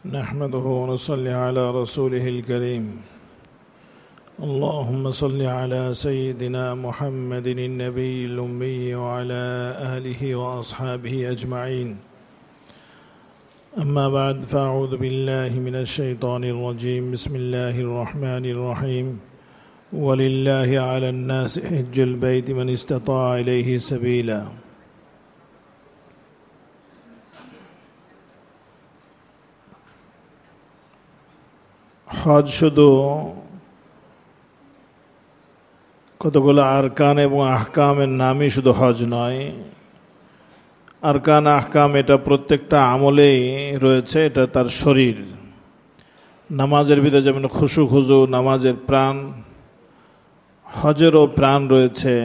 نحمده ونصلي على رسوله الكريم اللهم صل على سيدنا محمد النبي الأمي وعلى آله وأصحابه أجمعين أما بعد فأعوذ بالله من الشيطان الرجيم بسم الله الرحمن الرحيم ولله على الناس حج البيت من استطاع إليه سبيلا হজ শুধু কতগুলো আরকান এবং আহকামের নামই শুধু হজ নয়। আরকান আহকাম এটা প্রত্যেকটা আমলেই রয়েছে, এটা তার শরীর। নামাজের ভিতরে যেমন খুশু খুজু নামাজের প্রাণ, হজেরও প্রাণ রয়েছে।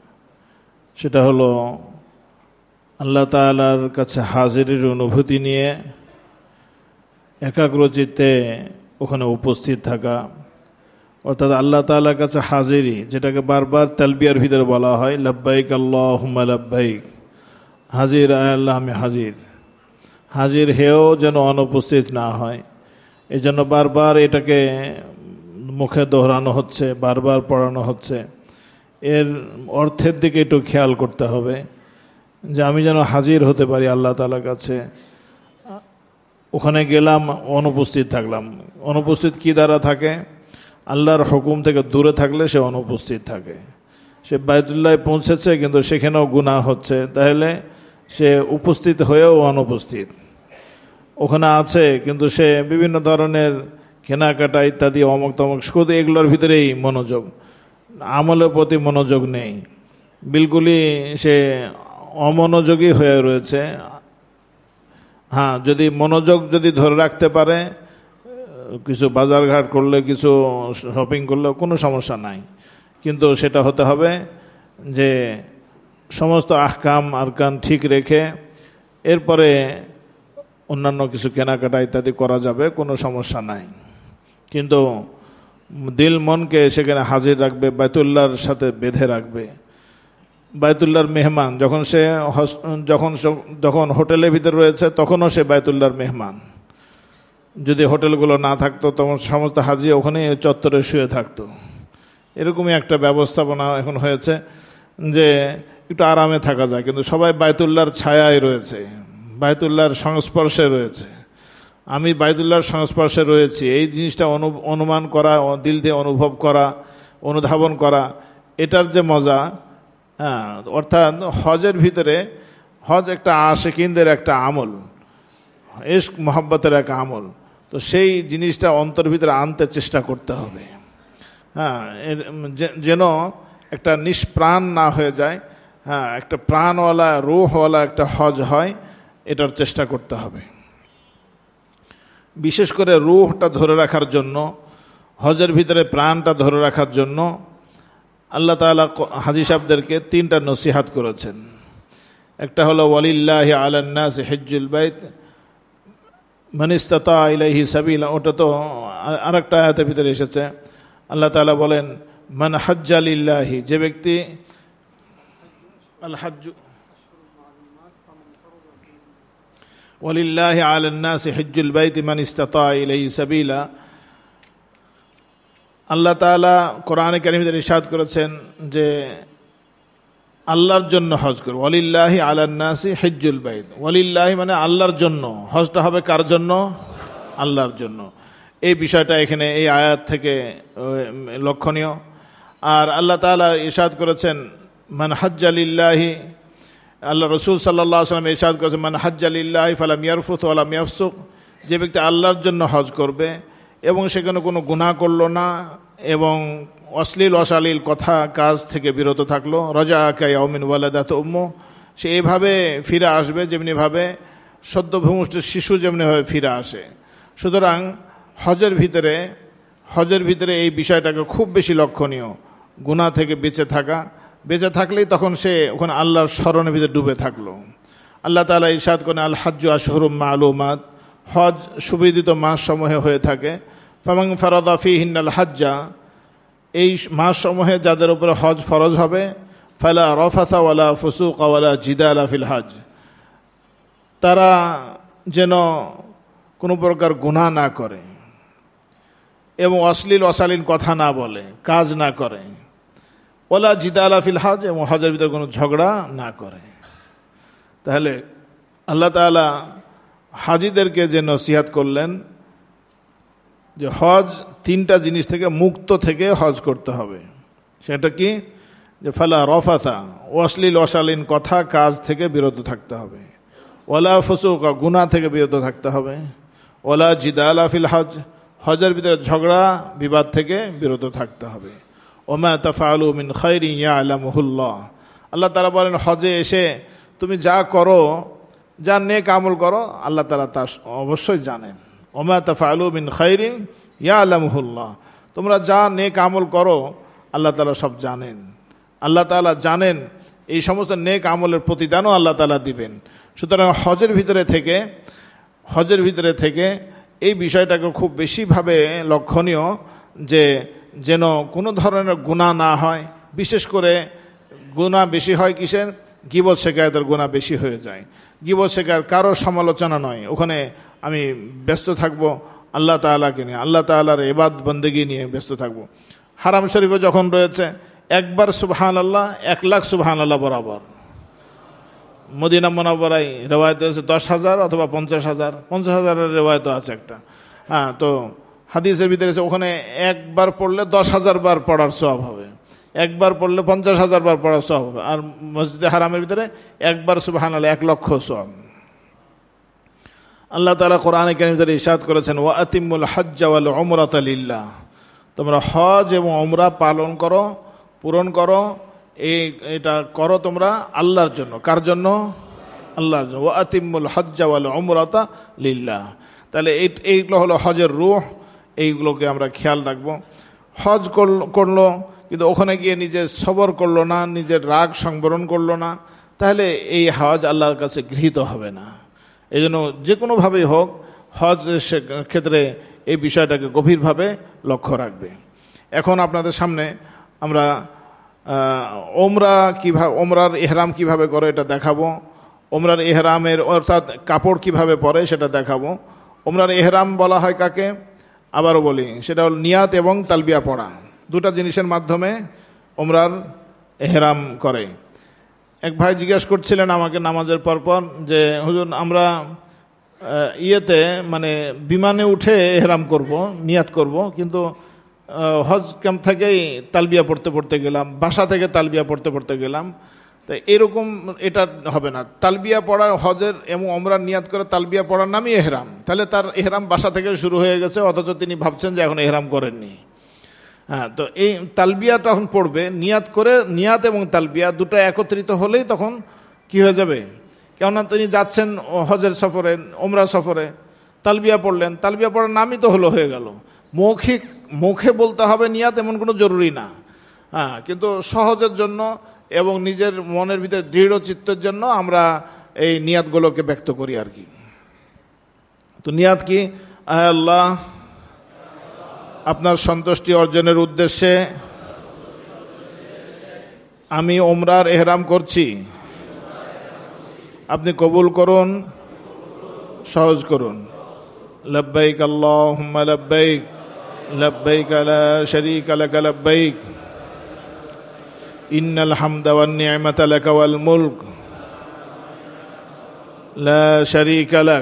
সেটা হলো আল্লাহ তাআলার কাছে হাজিরের অনুভূতি নিয়ে একাগ্রচিত্তে ওখানে উপস্থিত থাকা, অর্থাৎ আল্লাহ তাআলার কাছে হাজিরি, যেটাকে বারবার তালবিয়ার ভিতরে বলা হয় লাব্বাইক আল্লাহুম্মা লাব্বাইক, হাজির আল্লাহ আমি হাজির। হাজির হেও যেন অনুপস্থিত না হয়, এই জন্য বারবার এটাকে মুখে দোহরানো হচ্ছে, বারবার পড়ানো হচ্ছে। এর অর্থের দিকে একটু খেয়াল করতে হবে যে আমি যেন হাজির হতে পারি আল্লাহ তাআলার কাছে। ওখানে গেলাম, অনুপস্থিত থাকলাম। অনুপস্থিত কি দ্বারা থাকে? আল্লাহর হুকুম থেকে দূরে থাকলে সে অনুপস্থিত থাকে। সে বাইতুল্লাহে পৌঁছেছে কিন্তু সেখানেও গুনাহ হচ্ছে, তাহলে সে উপস্থিত হয়েও অনুপস্থিত। ওখানে আছে কিন্তু সে বিভিন্ন ধরনের কেনাকাটা ইত্যাদি অমুক তমুক শুধু এগুলোর ভিতরেই মনোযোগ, আমলের প্রতি মনোযোগ নেই, বিলকুলই সে অমনোযোগী হয়ে রয়েছে। হ্যাঁ, যদি মনোযোগ যদি ধরে রাখতে পারে, কিছু বাজারঘাট করলে, কিছু শপিং করলে কোনো সমস্যা নাই, কিন্তু সেটা হতে হবে যে সমস্ত আহকাম আরকান ঠিক রেখে এরপরে অন্যান্য কিছু কেনাকাটা ইত্যাদি করা যাবে, কোনো সমস্যা নাই। কিন্তু দিল মনকে সেখানে হাজির রাখবে, বাইতুল্লাহর সাথে বেঁধে রাখবে। বাইতুল্লাহর মেহমান যখন সে যখন হোটেলের ভিতরে রয়েছে তখনও সে বাইতুল্লাহর মেহমান। যদি হোটেলগুলো না থাকতো তখন সমস্ত হাজি ওখানে চত্বরে শুয়ে থাকতো। এরকমই একটা ব্যবস্থাপনা এখন হয়েছে যে একটু আরামে থাকা যায়, কিন্তু সবাই বাইতুল্লাহর ছায়ায় রয়েছে, বাইতুল্লাহর সংস্পর্শে রয়েছে। আমি বাইতুল্লাহর সংস্পর্শে রয়েছি, এই জিনিসটা অনুমান করা, দিল দিয়ে অনুভব করা, অনুধাবন করা, এটার যে মজা। হ্যাঁ, অর্থাৎ হজের ভিতরে, হজ একটা আশিকিনদের একটা আমল, ইশক মোহাব্বতের একটা আমল। তো সেই জিনিসটা অন্তর ভিতরে আনতে চেষ্টা করতে হবে। হ্যাঁ, যেন একটা নিষ্প্রাণ না হয়ে যায়। হ্যাঁ, একটা প্রাণওয়ালা রূহওয়ালা একটা হজ হয়, এটার চেষ্টা করতে হবে। বিশেষ করে রূহটা ধরে রাখার জন্য, হজের ভিতরে প্রাণটা ধরে রাখার জন্য আল্লাহ তাআলা হাজী সাহেবদেরকে 3টা নসিহাত করেছেন। একটা হলো ওয়ালিল্লাহি আলান নাস হিজ্জুল বাইত মান ইসতাতা ইলাইহি সাবিলা, ওটা তো আরেকটা আয়াতের ভিতরে এসেছে। আল্লাহ তাআলা বলেন মান হাজ্জা লিল্লাহি, যে ব্যক্তি আল হাজ্জু ওয়ালিল্লাহি আলান নাস হিজ্জুল বাইত মান ইসতাতা ইলাইহি সাবিলা। আল্লাহ তাআলা কোরআনে কারীমে ইরশাদ করেছেন যে আল্লাহর জন্য হজ করো। ওয়ালিল্লাহি আলান নাসি হিজ্জুল বাইত, ওয়ালিল্লাহি মানে আল্লাহর জন্য। হজটা হবে কার জন্য? আল্লাহর জন্য। এই বিষয়টা এখানে এই আয়াত থেকে লক্ষণীয়। আর আল্লাহ তাআলা ইরশাদ করেছেন মান হাজ্জা লিল্লাহি, আল্লাহ রাসূল সাল্লাল্লাহু আলাইহি ওয়াসাল্লাম ইরশাদ করেছেন মান হাজ্জা লিল্লাহি ফালাম ইয়ারফুত ওয়া লাম ইয়াফসুক, যে ব্যক্তি আল্লাহর জন্য হজ করবে এবং সেখানে কোনো গুনাহ করলো না এবং অশ্লীল অশালীল কথা কাজ থেকে বিরত থাকলো, রাজাআকা ইয়াউমিন ওয়ালাদাত উম্মু, সে এইভাবে ফিরে আসবে যেমনিভাবে সদ্যভূমিষ্ঠ শিশু যেমনিভাবে ফিরে আসে। সুতরাং হজের ভিতরে এই বিষয়টাকে খুব বেশি লক্ষণীয়, গুনাহ থেকে বেঁচে থাকা। বেঁচে থাকলেই তখন সে ওখানে আল্লাহর স্মরণের ভিতরে ডুবে থাকলো। আল্লাহ তাআলা ইরশাদ করেন আল হাজ্জু আশহুরুম মা'লুমাত, হজ সুবিদিত মাস সমূহে হয়ে থাকে। ফামান ফারাদা ফীহিন্নাল হাজ্জা, এই মাস সমূহে যাদের উপরে হজ ফরজ হবে, ফালা রাফাথা ওয়ালা ফুসুকা ওয়ালা জিদালা ফিল হজ, তারা যেন কোনো প্রকার গুনাহ না করে এবং অশ্লীল অশালীন কথা না বলে, কাজ না করে, ওয়ালা জিদালা ফিল হজ, এবং হজের ভিতরে কোনো ঝগড়া না করে। তাহলে আল্লাহ তাআলা হাজিদেরকে যে নসিহত করলেন যে হজ 3টা জিনিস থেকে মুক্ত থেকে হজ করতে হবে। সেটা কি? যে ফালা রফাথা, অশ্লীল অশালীন কথা কাজ থেকে বিরত থাকতে হবে, ওয়ালা ফুসুকা, গুনাহ থেকে বিরত থাকতে হবে, ওয়ালা জিদালা ফিল হজ, হজের ভিতরে ঝগড়া বিবাদ থেকে বিরত থাকতে হবে। ওমা তাফআলু মিন খাইরিন ইয়ালামুহুল্লাহ, আল্লাহ তাআলা বলেন হজে এসে তুমি যা করো, যা নেক আমল করো, আল্লাহ তাআলা তা অবশ্যই জানেন। ওমা তাফআলু মিন খাইরিন ইয়ালামুহুল্লাহ, তোমরা যা নেক আমল করো আল্লাহ তাআলা সব জানেন। আল্লাহ তাআলা জানেন, এই সমস্ত নেক আমলের প্রতিদানও আল্লাহ তাআলা দিবেন। সুতরাং হজের ভিতরে থেকে এই বিষয়টাকে খুব বেশিভাবে লক্ষণীয় যে যেন কোনো ধরনের গুনাহ না হয়। বিশেষ করে গুনাহ বেশি হয় কিসের? গীবত শিকায়তের গুনাহ বেশি হয়ে যায়। গীবত শিকায়ত কারো সমালোচনা নয়, ওখানে আমি ব্যস্ত থাকব আল্লাহ তাআলাকে নিয়ে, আল্লাহ তাআলার ইবাদত বন্দেগী নিয়ে ব্যস্ত থাকব। হারাম শরীফে যখন রয়েছে একবার সুবহানাল্লাহ 1,00,000 সুবহানাল্লাহ বরাবর। মদিনা মুনাওয়ারায় রেওয়ায়েত আছে 10,000 অথবা 50,000, 50,000-এর রেওয়ায়েতও আছে একটা। তো হাদিসের ভিতরে ওখানে একবার পড়লে 10,000 বার পড়ার সওয়াব হবে, একবার পড়লে 50,000 বার পড়ার সওয়াব হবে। আর মসজিদে হারামের ভিতরে একবার সুবহানাল্লাহ 1,00,000 সওয়াব। আল্লাহ তাআলা কোরআনে কারীমের ভিতরে ইরশাদ করেছেন, ওয়া আতিমুল হজ্জ ওয়াল উমরাতা লিল্লাহ, তোমরা হজ এবং উমরা পালন করো, পূরণ করো, এটা করো তোমরা আল্লাহর জন্য। কার জন্য? আল্লাহর জন্য। ওয়া আতিমুল হজ্জ ওয়াল উমরাতা লিল্লাহ। তাহলে এইগুলো হলো হজের রূহ, এইগুলোকে আমরা খেয়াল রাখবো। হজ করলো কিন্তু ওখানে গিয়ে নিজের সবর করলো না, নিজের রাগ সংবরণ করলো না, তাহলে এই হজ আল্লাহর কাছে গৃহীত হবে না। এই জন্য যে কোনোভাবেই হোক হজ ক্ষেত্রে এই বিষয়টাকে গভীরভাবে লক্ষ্য রাখবে। এখন আপনাদের সামনে আমরা ওমরার ইহরাম কিভাবে করে এটা দেখাবো। ওমরার ইহরামের অর্থাৎ কাপড় কিভাবে পরে সেটা দেখাবো। ওমরার ইহরাম বলা হয় কাকে? আবারও বলি, সেটা হল নিয়াত এবং তালবিয়া পড়া, 2টা জিনিসের মাধ্যমে ওমরার ইহরাম করে। এক ভাই জিজ্ঞেস করছিলেন আমাকে নামাজের পরপর যে হুজুর আমরা মানে বিমানে উঠে ইহরাম করব, নিয়াত করব, কিন্তু হজ ক্যাম্প থেকেই তালবিয়া পড়তে গেলাম, বাসা থেকে তালবিয়া পড়তে গেলাম, তাই এরকম এটা হবে না। তালবিয়া পড়ার হজের এবং ওমরার নিয়াত করে তালবিয়া পড়ার নামই ইহরাম। তাহলে তার ইহরাম বাসা থেকে শুরু হয়ে গেছে, অথচ তিনি ভাবছেন যে এখন ইহরাম করেননি। তো এই তালবিয়া তখন পড়বে, নিয়াত এবং তালবিয়া 2টা একত্রিত হলেই তখন কি হয়ে যাবে? কেননা তিনি যাচ্ছেন হজের সফরে, ওমরা সফরে, তালবিয়া পড়লেন, তালবিয়া পড়ার নামই তো হয়ে গেল। মুখে বলতে হবে নিয়াত এমন কোনো জরুরি না, কিন্তু সহজের জন্য এবং নিজের মনের ভিতরে দৃঢ় চিত্তের জন্য আমরা এই নিয়াতগুলোকে ব্যক্ত করি আর কি। তো নিয়াত কি? আল্লাহ, আপনার সন্তুষ্টি অর্জনের উদ্দেশ্যে আমি ওমরার ইহরাম করছি, আপনি কবুল করুন, সহজ করুন। লব্বাইক আল্লাহুম্মা লব্বাইক, লব্বাইক লা শারীকা লাক লব্বাইক, ইন্নাল হামদা ওয়ান নি'মাতা লাক ওয়াল মুলক লা শারীকা লাক।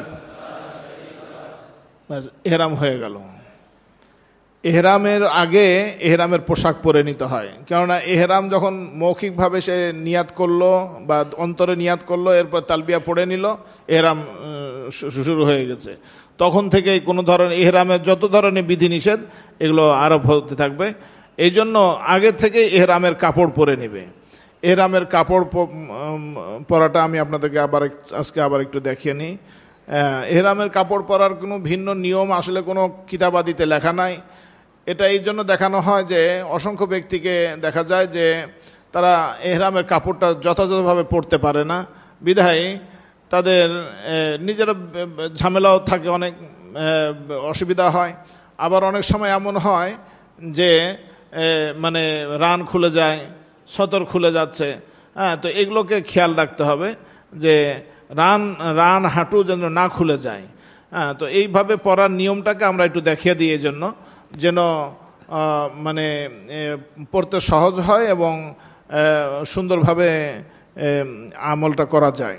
ইহরাম হয়ে গেল। ইহরামের আগে ইহরামের পোশাক পরে নিতে হয়, কেননা ইহরাম যখন মৌখিকভাবে সে নিয়াত করলো বা অন্তরে নিয়াত করলো, এরপর তালবিয়া পড়ে নিল, ইহরাম শুরু হয়ে গেছে। তখন থেকে কোনো ধরনের ইহরামের যত ধরনের বিধিনিষেধ এগুলো আরোপ হতে থাকবে। এই জন্য আগে থেকে ইহরামের কাপড় পরে নেবে। ইহরামের কাপড় পরাটা আমি আপনাদেরকে আজকে আবার একটু দেখিয়ে নিই। ইহরামের কাপড় পরার কোনো ভিন্ন নিয়ম আসলে কোনো কিতাবাদিতে লেখা নাই। এটা এই জন্য দেখানো হয় যে অসংখ্য ব্যক্তিকে দেখা যায় যে তারা ইহরামের কাপড়টা যথাযথভাবে পরতে পারে না, বিধায় তাদের নিজেরা ঝামেলাও থাকে, অনেক অসুবিধা হয়। আবার অনেক সময় এমন হয় যে মানে রান খুলে যায়, সতর খুলে যাচ্ছে। তো এগুলোকে খেয়াল রাখতে হবে যে রান হাঁটু যেন না খুলে যায়। হ্যাঁ, তো এইভাবে পড়ার নিয়মটাকে আমরা একটু দেখিয়ে দিই, এই জন্য যেন মানে পড়তে সহজ হয় এবং সুন্দরভাবে আমলটা করা যায়।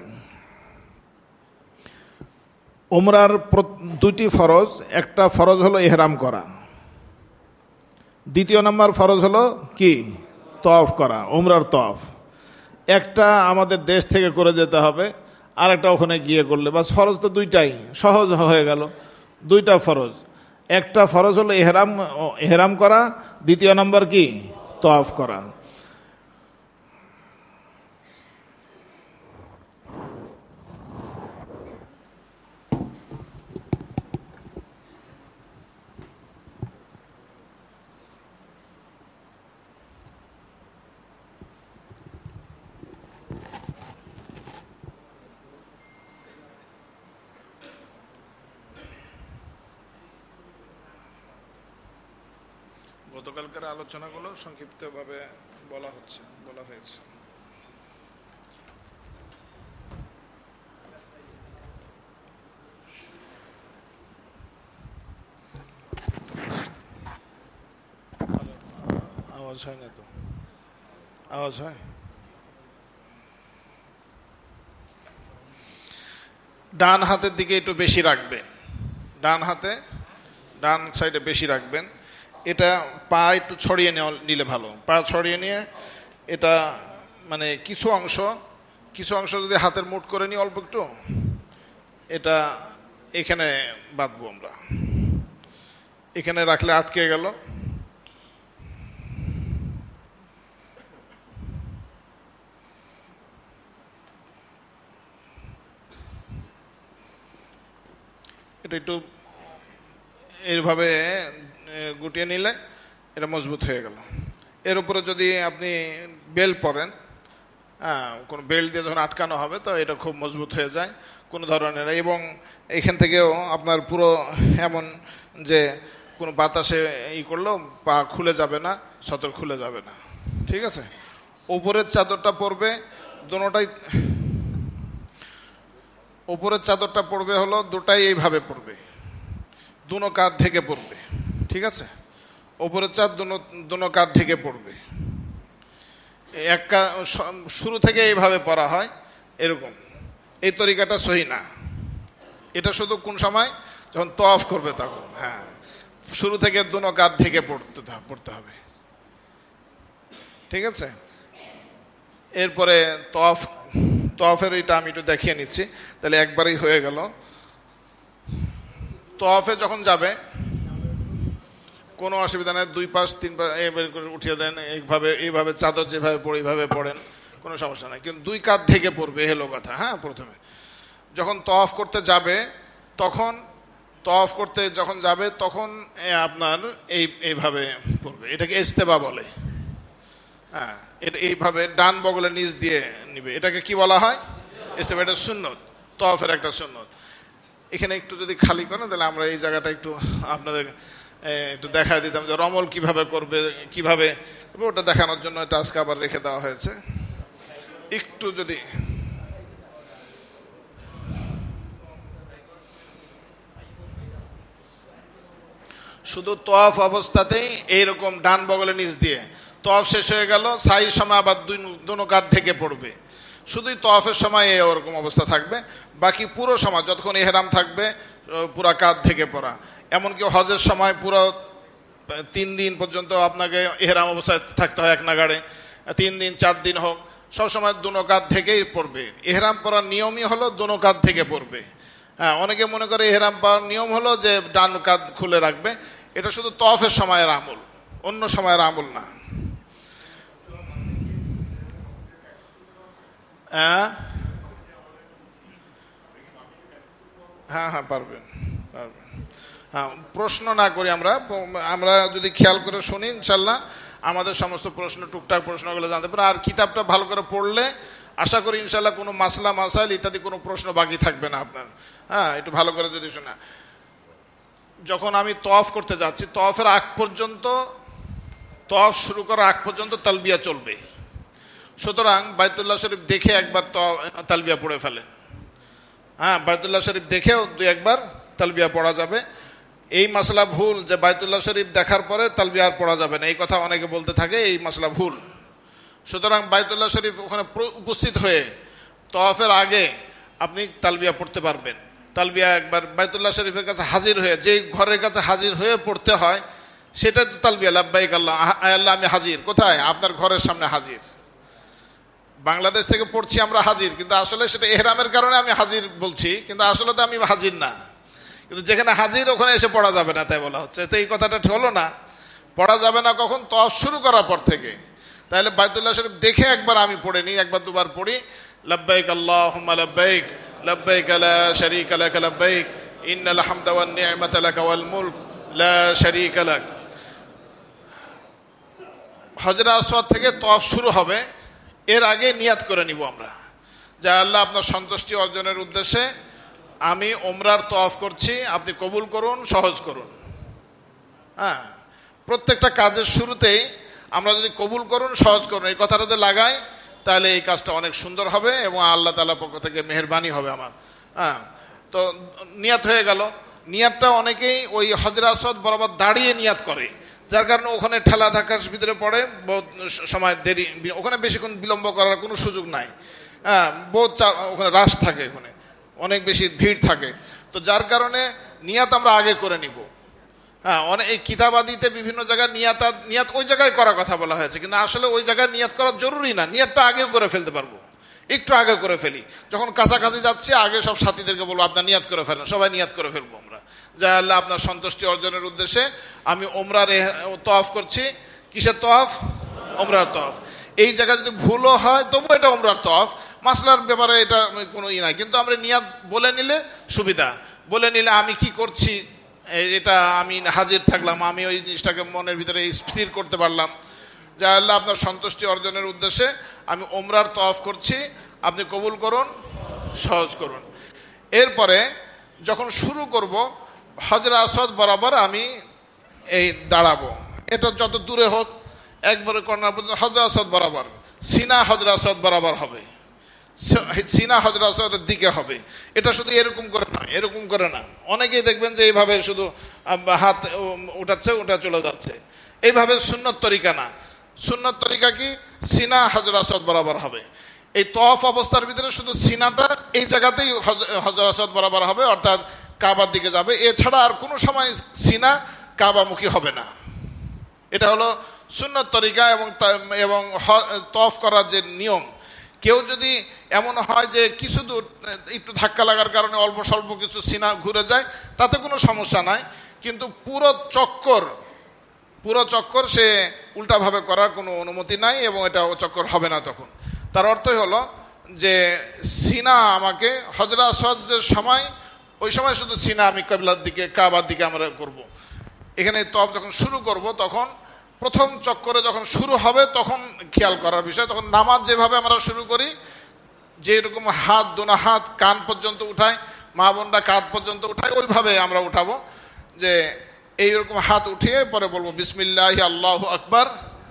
উমরার দুটি ফরজ, একটা ফরজ হলো ইহরাম করা, দ্বিতীয় নম্বর ফরজ হলো কি তওয়াফ করা, উমরার তওয়াফ। একটা আমাদের দেশ থেকে করে যেতে হবে, আর একটা ওখানে গিয়ে করলে বাস। ফরজ তো দুইটাই, সহজ হয়ে গেল, দুইটা ফরজ। একটা ফরজ হলো ইহরাম করা, দ্বিতীয় নম্বর কি তওয়াফ করা। গতকালকার আলোচনাগুলো সংক্ষিপ্তভাবে বলা হয়েছে। আওয়াজ হয় না তো? আওয়াজ হয়? ডান হাতের দিকে একটু বেশি রাখবেন, ডান সাইডে বেশি রাখবেন। এটা পা একটু ছড়িয়ে নিলে ভালো, পা ছড়িয়ে নিয়ে এটা মানে কিছু অংশ যদি হাতের মুঠ করে নিই অল্প একটু, এটা এখানে বাঁধবো আমরা, এখানে রাখলে আটকে গেল। এটা একটু এইভাবে গুটিয়ে নিলে এটা মজবুত হয়ে গেল। এর উপরে যদি আপনি বেল্ট পরেন, কোনো বেল্ট দিয়ে যখন আটকানো হবে তো এটা খুব মজবুত হয়ে যায় কোনো ধরনের। এবং এখান থেকেও আপনার পুরো এমন যে কোনো বাতাসে করলেও পা খুলে যাবে না, সতর খুলে যাবে না, ঠিক আছে। উপরের চাদরটা পরবে, দুটোটাই উপরের চাদরটা পড়বে হলো দুটাই এইভাবে পড়বে, দুনো কাঁধ থেকে পড়বে, ঠিক আছে। উপরের চাঁদ দুনো কাঁধ থেকে পড়বে। শুরু থেকে এইভাবে পড়া হয় এরকম, এই তরিকাটা সহি না। এটা শুধু কোন সময় যখন তওয়াফ করবে তখন, হ্যাঁ, শুরু থেকে দুনো কাঁধ থেকে পড়তে হবে, ঠিক আছে। এরপরে তওয়াফের এটা আমি একটু দেখিয়ে নিচ্ছি, তাহলে একবারই হয়ে গেল। তওয়াফে যখন যাবে কোনো অসুবিধা নেই, 2 পাশ 3 পাশ এভাবে করে উঠিয়ে দেন, এইভাবে চাদর যেভাবে পড়ে এইভাবে পড়েন, কোনো সমস্যা নেই, কিন্তু 2 কাঁধ থেকে পড়বে, হলো কথা। হ্যাঁ, প্রথমে যখন তওয়াফ করতে যাবে তখন আপনার এইভাবে পড়বে, এটাকে ইস্তেবা বলে। হ্যাঁ, এটা এইভাবে ডান বগলের নিচ দিয়ে নিবে, এটাকে কি বলা হয়? ইস্তেবা। এটা সুন্নত, তওয়াফের একটা সুন্নত। এখানে একটু যদি খালি করেন তাহলে আমরা এই জায়গাটা একটু আপনাদের একটু দেখা দিতাম যে রমল কিভাবে করবে, ওটা দেখানোর জন্য এটা আজকে আবার রেখে দেওয়া হয়েছে। একটু যদি শুধু তওয়াফ অবস্থাতেই এইরকম ডান বগলের নিচ দিয়ে, তওয়াফ শেষ হয়ে গেল, সাইর সময় আবার দুনো কাঁধ থেকে পড়বে, শুধুই তওয়াফের সময় ওরকম অবস্থা থাকবে। বাকি পুরো সময় যতক্ষণ ইহরাম থাকবে পুরা কাঁধ থেকে পড়া। এমনকি হজের সময় পুরো 3 দিন পর্যন্ত আপনাকে ইহরাম অবস্থায় থাকতে হয় এক নাগাড়ে, 3 দিন 4 দিন হোক, সবসময় দুনো কাঁধ থেকেই পড়বে। ইহরাম পরার নিয়মই হলো দুনো কাঁধ থেকে পড়বে। হ্যাঁ, অনেকে মনে করে ইহরাম পরার নিয়ম হলো যে ডান কাঁধ খুলে রাখবে, এটা শুধু তওয়াফের সময়ের আমল, অন্য সময়ের আমল না। হ্যাঁ, পারবেন। হ্যাঁ, প্রশ্ন না করি আমরা যদি খেয়াল করে শুনি, ইনশাল্লাহ আমাদের সমস্ত প্রশ্ন, টুকটাক প্রশ্নগুলো জানতে পারে। আর কিতাবটা ভালো করে পড়লে আশা করি ইনশাল্লাহ কোনো মাসাইল ইত্যাদি কোনো প্রশ্ন বাকি থাকবে না আপনার। হ্যাঁ, একটু ভালো করে যদি শোনা। যখন আমি তওয়াফ করতে যাচ্ছি, তওয়াফের আগ পর্যন্ত, তওয়াফ শুরু করার আগ পর্যন্ত তালবিয়া চলবে। সুতরাং বাইতুল্লাহ শরীফ দেখে একবার তালবিয়া পড়ে ফেলেন। হ্যাঁ, বাইতুল্লাহ শরীফ দেখেও 2 একবার তালবিয়া পড়া যাবে। এই মাসলা ভুল যে বাইতুল্লাহ শরীফ দেখার পরে তালবিয়া আর পড়া যাবে না, এই কথা অনেকে বলতে থাকে, এই মাসলা ভুল। সুতরাং বাইতুল্লাহ শরীফ ওখানে উপস্থিত হয়ে তওয়াফের আগে আপনি তালবিয়া পড়তে পারবেন। তালবিয়া একবার বাইতুল্লাহ শরীফের কাছে হাজির হয়ে, যে ঘরের কাছে হাজির হয়ে পড়তে হয় সেটা তো তালবিয়া, লাব্বাইক আল্লাহ আল্লাহ আমি হাজির। কোথায়? আপনার ঘরের সামনে হাজির। বাংলাদেশ থেকে পড়ছি আমরা হাজির, কিন্তু আসলে সেটা এহরামের কারণে আমি হাজির বলছি, কিন্তু আসলে তো আমি হাজির না। কিন্তু যেখানে হাজির ওখানে এসে পড়া যাবে না, তাই বলা হচ্ছে। তো এই কথাটা হলো না, পড়া যাবে না কখন? তওয়াফ শুরু করার পর থেকে। তাহলে বাইতুল্লাহ শরীফ দেখে একবার আমি পড়ে নিই, একবার দুবার পড়ি, লাব্বাইক আল্লাহুম্মা লাব্বাইক লাব্বাইক লা শারীকা লাক লাব্বাইক ইন্নাল হামদা ওয়ান নি'মাতা লাক ওয়াল মুলক লা শারীকা লাক। হজরে আসওয়াদ থেকে তওয়াফ শুরু হবে, এর আগে নিয়াত করে নিব আমরা যে আল্লাহ আপনার সন্তুষ্টি অর্জনের উদ্দেশ্যে আমি ওমরার তওয়াফ করছি, আপনি কবুল করুন, সহজ করুন। হ্যাঁ, প্রত্যেকটা কাজের শুরুতেই আমরা যদি কবুল করুন, সহজ করুন এই কথাটা যদি লাগাই, তাহলে এই কাজটা অনেক সুন্দর হবে এবং আল্লাহ তাআলার পক্ষ থেকে মেহেরবানি হবে আমার। হ্যাঁ, তো নিয়াত হয়ে গেল। নিয়াতটা অনেকেই ওই হজরে আসওয়াদ বরাবর দাঁড়িয়ে নিয়াত করে, যার কারণে ওখানে ঠেলা ধাক্কার ভিতরে পড়ে, বহুত সময় দেরি, ওখানে বেশিক্ষণ বিলম্ব করার কোনো সুযোগ নাই। হ্যাঁ, বহুত ওখানে রাশ থাকে, ওখানে অনেক বেশি ভিড় থাকে। তো যার কারণে নিয়াত আমরা আগে করে নিব। হ্যাঁ, অনেক এই কিতাবাদিতে বিভিন্ন জায়গায় নিয়াত ওই জায়গায় করার কথা বলা হয়েছে, কিন্তু আসলে ওই জায়গায় নিয়াত করা জরুরি না। নিয়াতটা আগেও করে ফেলতে পারবো, একটু আগে করে ফেলি। যখন কাছাকাছি যাচ্ছি আগে সব সাথীদেরকে বলবো আপনার নিয়াত করে ফেলেন, সবাই নিয়াত করে ফেলবো আমরা যে আল্লাহ আপনার সন্তুষ্টি অর্জনের উদ্দেশ্যে আমি ওমরার তওয়াফ করছি। কিসের তওয়াফ? ওমরার তওয়াফ। এই জায়গায় যদি ভুলও হয় তবু এটা ওমরার তওয়াফ, মাসলার ব্যাপারে এটা কোনো নাই। কিন্তু আমরা নিয়াত বলে নিলে সুবিধা, বলে নিলে আমি কি করছি এটা আমি হাজির থাকলাম, আমি ওই জিনিসটাকে মনের ভিতরে স্থির করতে পারলাম যে আল্লাহ আপনার সন্তুষ্টি অর্জনের উদ্দেশ্যে আমি ওমরার তওয়াফ করছি, আপনি কবুল করুন, সহজ করুন। এরপরে যখন শুরু করব হজরে আসওয়াদ বরাবর আমি এই দাঁড়াবো, এটা যত দূরে হোক একবারে কর্নার পর্যন্ত হজরে আসওয়াদ বরাবর, সিনা হজরে আসওয়াদ বরাবর হবে, সিনা হজরে আসওয়াদের দিকে হবে। এটা শুধু এরকম করে না, এরকম করে না। অনেকেই দেখবেন যে এইভাবে শুধু হাত উঠাচ্ছে, ওটা চলে যাচ্ছে, এইভাবে সুন্নত তরিকা না। সুন্নত তরিকা কি? সিনা হজরে আসওয়াদ বরাবর হবে। এই তওয়াফ অবস্থার ভিতরে শুধু সিনাটা এই জায়গাতেই হজরে আসওয়াদ বরাবর হবে, অর্থাৎ কাবার দিকে যাবে। এছাড়া আর কোনো সময় সিনা কাবামুখী হবে না। এটা হলো সুন্নত তরিকা এবং তওয়াফ করার যে নিয়ম। কেউ যদি এমন হয় যে কিছু দূর একটু ধাক্কা লাগার কারণে অল্প স্বল্প কিছু সিনা ঘুরে যায়, তাতে কোনো সমস্যা নাই, কিন্তু পুরো চক্কর সে উল্টাভাবে করার কোনো অনুমতি নাই এবং এটা চক্কর হবে না তখন। তার অর্থই হলো যে সিনা আমাকে হজরে আসওয়াদের সময়, ওই সময় শুধু সিনা আমি কিবলার দিকে, কাবার দিকে আমরা করব। এখানে তওয়াফ যখন শুরু করব তখন প্রথম চক্করে যখন শুরু হবে তখন খেয়াল করার বিষয়। তখন নামাজ যেভাবে আমরা শুরু করি, যে এরকম হাত দোনা হাত কান পর্যন্ত উঠায়, মা বোনরা কাঁধ পর্যন্ত উঠায়, ওইভাবে আমরা উঠাবো। যে এইরকম হাত উঠিয়ে পরে বলবো বিসমিল্লাহি আল্লাহু আকবার,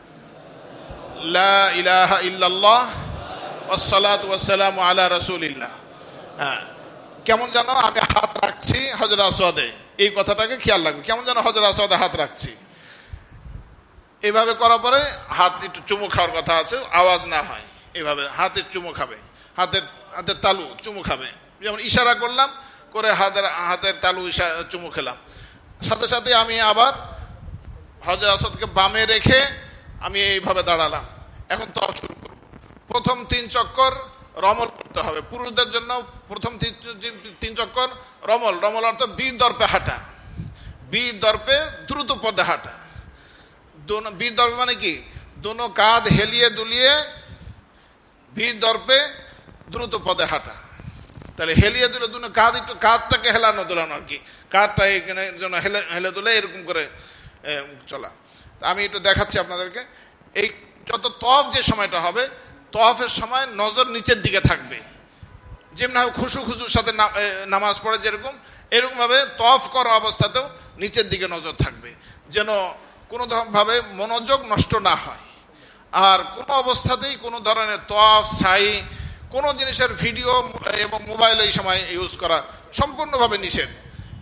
লা ইলাহা ইল্লাল্লাহ ওয়াসসালাতু ওয়াসসালামু আলা রাসূলিল্লাহ। হ্যাঁ, কেমন যেন আমি হাত রাখছি হজরে আসওয়াদে, এই কথাটাকে খেয়াল রাখবো, কেমন যেন হজরে আসওয়াদে হাত রাখছি। এইভাবে করার পরে হাত একটু চুমু খাওয়ার কথা আছে, আওয়াজ না হয়, এইভাবে হাতের চুমু খাবে, হাতের তালু চুমু খাবে। যেমন ইশারা করলাম, করে হাতের তালু চুমু খেলাম, সাথে সাথে আমি আবার হজরে আসওয়াদকে বামে রেখে আমি এইভাবে দাঁড়ালাম। এখন তওয়াফ শুরু করব। প্রথম 3 চক্কর রমল করতে হবে পুরুষদের জন্য। প্রথম 3 চক্কর রমল অর্থ বীর দর্পে হাঁটা, বীর দর্পে দ্রুত পদে হাঁটা। বীর দর্পে মানে কি? দোনো কাঁধ হেলিয়ে দুলিয়ে বীর দর্পে দ্রুত পদে হাঁটা। তাহলে হেলিয়ে দুলে দুনো কাঁধ, একটু কাঁধটাকে হেলানো দোলানো আর কি, কাঁধটা এখানে যেন হেলে দুলে এরকম করে চলা। আমি একটু দেখাচ্ছি আপনাদেরকে। এই যত তওয়াফ যে সময়টা হবে, তওয়াফের সময় নজর নিচের দিকে থাকবে, যেমন খুশুর সাথে নামাজ পড়ে যেরকম, এরকমভাবে তওয়াফ করা অবস্থাতেও নিচের দিকে নজর থাকবে, যেন কোনো ভাবে মনোযোগ নষ্ট না হয়। আর কোনো অবস্থাতেই কোনো ধরনের তওয়াফ, সাই, কোনো জিনিসের ভিডিও এবং মোবাইল এই সময় ইউজ করা সম্পূর্ণভাবে নিষেধ।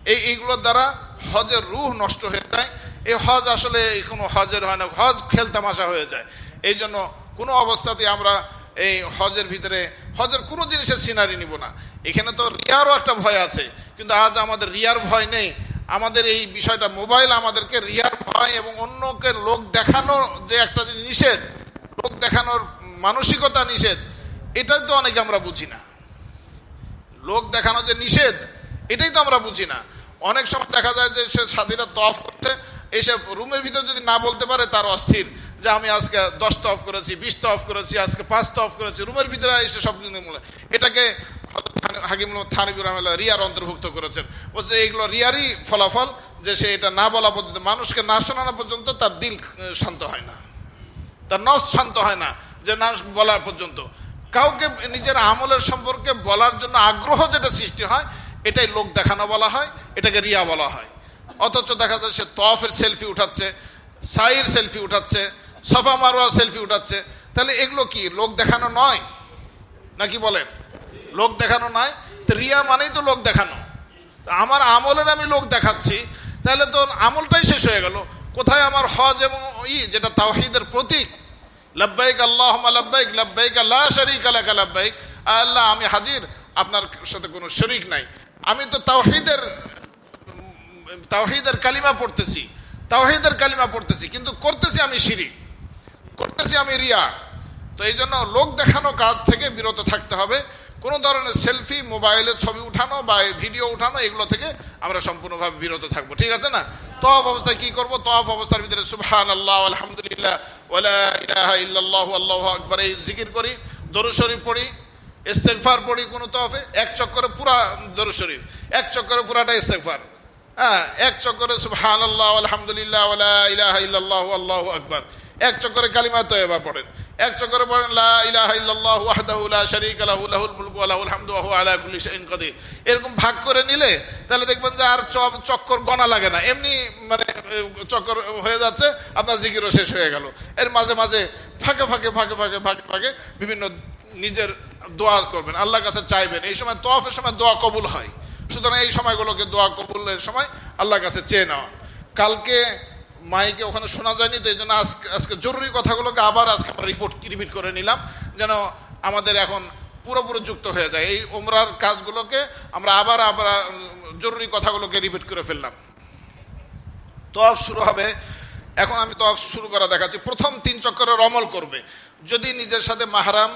এইগুলোর দ্বারা হজের রূহ নষ্ট হয়ে যায়। এই হজ আসলে কোনো হজের হয় না, হজ খেলতামাশা হয়ে যায়। এই জন্য কোনো অবস্থাতে আমরা এই হজের ভিতরে হজের কোনো জিনিসের সিনারি নিব না। এখানে তো রিয়ারও একটা ভয় আছে, কিন্তু আজ আমাদের রিয়ার ভয় নেই। আমাদের এই বিষয়টা, মোবাইল আমাদেরকে রিয়ার ভয় এবং অন্যকে লোক দেখানো যে একটা যে নিষেধ, লোক দেখানোর মানসিকতা নিষেধ, এটাই তো অনেকে আমরা বুঝি না। লোক দেখানো যে নিষেধ, এটাই তো আমরা বুঝি না। অনেক সময় দেখা যায় যে সে সাথীরা তওয়াফ করছে, এসে রুমের ভিতর যদি না বলতে পারে তার অস্থির, যে আমি আজকে 10 তওয়াফ করেছি, 20 তওয়াফ করেছি, আজকে 5 তওয়াফ করেছি, রুমের ভিতরে এসে সব এটাকে হাকিম থানিবুর রহমাতুল্লাহ রিয়ার অন্তর্ভুক্ত করেছেন। বলছে এইগুলো রিয়ারই ফলাফল, যে সে এটা না বলা পর্যন্ত, মানুষকে না শোনানো পর্যন্ত তার দিল শান্ত হয় না, তার নফস শান্ত হয় না, যে না বলা পর্যন্ত। কাউকে নিজের আমলের সম্পর্কে বলার জন্য আগ্রহ যেটা সৃষ্টি হয়, এটাই লোক দেখানো বলা হয়, এটাকে রিয়া বলা হয়। অথচ দেখা যায় সে তওয়াফের সেলফি উঠাচ্ছে, সাইর সেলফি উঠাচ্ছে, সাফা মারওয়ার সেলফি উঠাচ্ছে। তাহলে এগুলো কি লোক দেখানো নয় নাকি বলেন? লোক দেখানো নয় তো রিয়া মানেই তো লোক দেখানো। আমার আমলের আমি লোক দেখাচ্ছি, তাহলে তো আমলটাই শেষ হয়ে গেল। কোথায় আমার হজ এবং যেটা তাওহীদের প্রতীক, লাব্বাইক আল্লাহুম্মা লাব্বাইক লাব্বাইক লা শারীকা লাক লাব্বাইক, আল্লাহ আমি হাজির, আপনার সাথে কোনো শরীক নাই। আমি তো তাওহীদের কালিমা পড়তেছি, তাওহীদের কালিমা পড়তেছি, কিন্তু করতেছি আমি শিরিক, করতেছি আমি রিয়া। তো এই জন্য লোক দেখানো কাজ থেকে বিরত থাকতে হবে। কোনো ধরনের সেলফি, মোবাইলে ছবি উঠানো বা ভিডিও উঠানো, এগুলো থেকে আমরা সম্পূর্ণভাবে বিরত থাকবো, ঠিক আছে না? তওয়াফ অবস্থায় কি করব? তওয়াফ অবস্থার ভিতরে সুবহানাল্লাহ আলহামদুলিল্লাহ ওয়ালা ইলাহা ইল্লাল্লাহু আল্লাহু আকবার এই জিকির করি, দরুদ শরীফ পড়ি, ইস্তেগফার পড়ি। কোনো তওয়াফে এক চক্করে পুরা দরুদ শরীফ, এক চক্করে পুরাটা ইস্তেগফার, হ্যাঁ, এক চক্করে সুবহানাল্লাহ আলহামদুলিল্লাহ ওয়ালা ইলাহা ইল্লাল্লাহু আল্লাহু আকবার, এক চক্করে কালিমা তয়্যিবা পড়েন, এক চক্করে পড়েন লা ইলাহা ইল্লাল্লাহু ওয়াহদাহু লা শারীকা লাহু লাহুল মুলকু ওয়া লাহুল হামদু ওয়া হুয়া আলা কুল্লি শাইইন কাদির। এরকম ভাগ করে নিলে তাহলে দেখবেন যে আর চক্কর গণা লাগে না, এমনি মানে চক্কর হয়ে যাচ্ছে, আপনার জিকিরও শেষ হয়ে গেল। এর মাঝে মাঝে ফাঁকে ফাঁকে ফাঁকে ফাঁকে ফাঁকে ফাঁকে বিভিন্ন নিজের দোয়া করবেন, আল্লাহর কাছে চাইবেন। এই সময় তওয়াফের সময় দোয়া কবুল হয়, সুতরাং এই সময়গুলোকে দোয়া কবুলের সময় আল্লাহর কাছে চেয়ে নেওয়া। কালকে মাইকে ওখানে শোনা যায়নি, তো এই জন্য আজকে জরুরি কথাগুলোকে আবার আজকে আমরা রিপিট করে নিলাম, যেন আমাদের এখন পুরোপুরি যুক্ত হয়ে যায়। এই ওমরার কাজগুলোকে আমরা আবার জরুরি কথাগুলোকে রিপিট করে ফেললাম। তওয়াফ শুরু হবে, এখন আমি তওয়াফ শুরু করা দেখাচ্ছি। প্রথম 3 চক্করে রমল করবে, যদি নিজের সাথে মাহরাম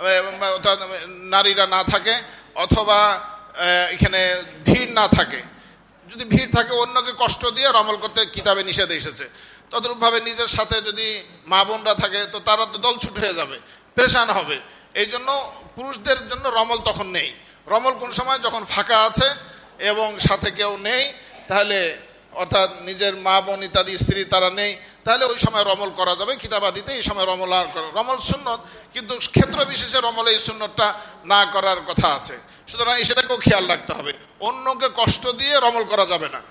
নারীরা না থাকে, অথবা এখানে ভিড় না থাকে। যদি ভিড় থাকে, অন্যকে কষ্ট দিয়ে রমল করতে কিতাবে নিষেধ এসেছে। তদ্রূপভাবে নিজের সাথে যদি মা বোনরা থাকে, তো তারা তো দলছুট হয়ে যাবে, পেরেশান হবে। এই জন্য পুরুষদের জন্য রমল তখন নেই। রমল কোন সময়? যখন ফাঁকা আছে এবং সাথে কেউ নেই, তাহলে অর্থাৎ নিজের মা বোন ইত্যাদি স্ত্রী তারা নেই, তাহলে ওই সময় রমল করা যাবে। কিতাবাদিতে এই সময় রমল আর করা, রমল সুন্নত, কিন্তু ক্ষেত্র বিশেষে রমলে এই সুন্নতটা না করার কথা আছে। সুতরাং সেটাকেও খেয়াল রাখতে হবে, অন্যকে কষ্ট দিয়ে রমল করা যাবে না।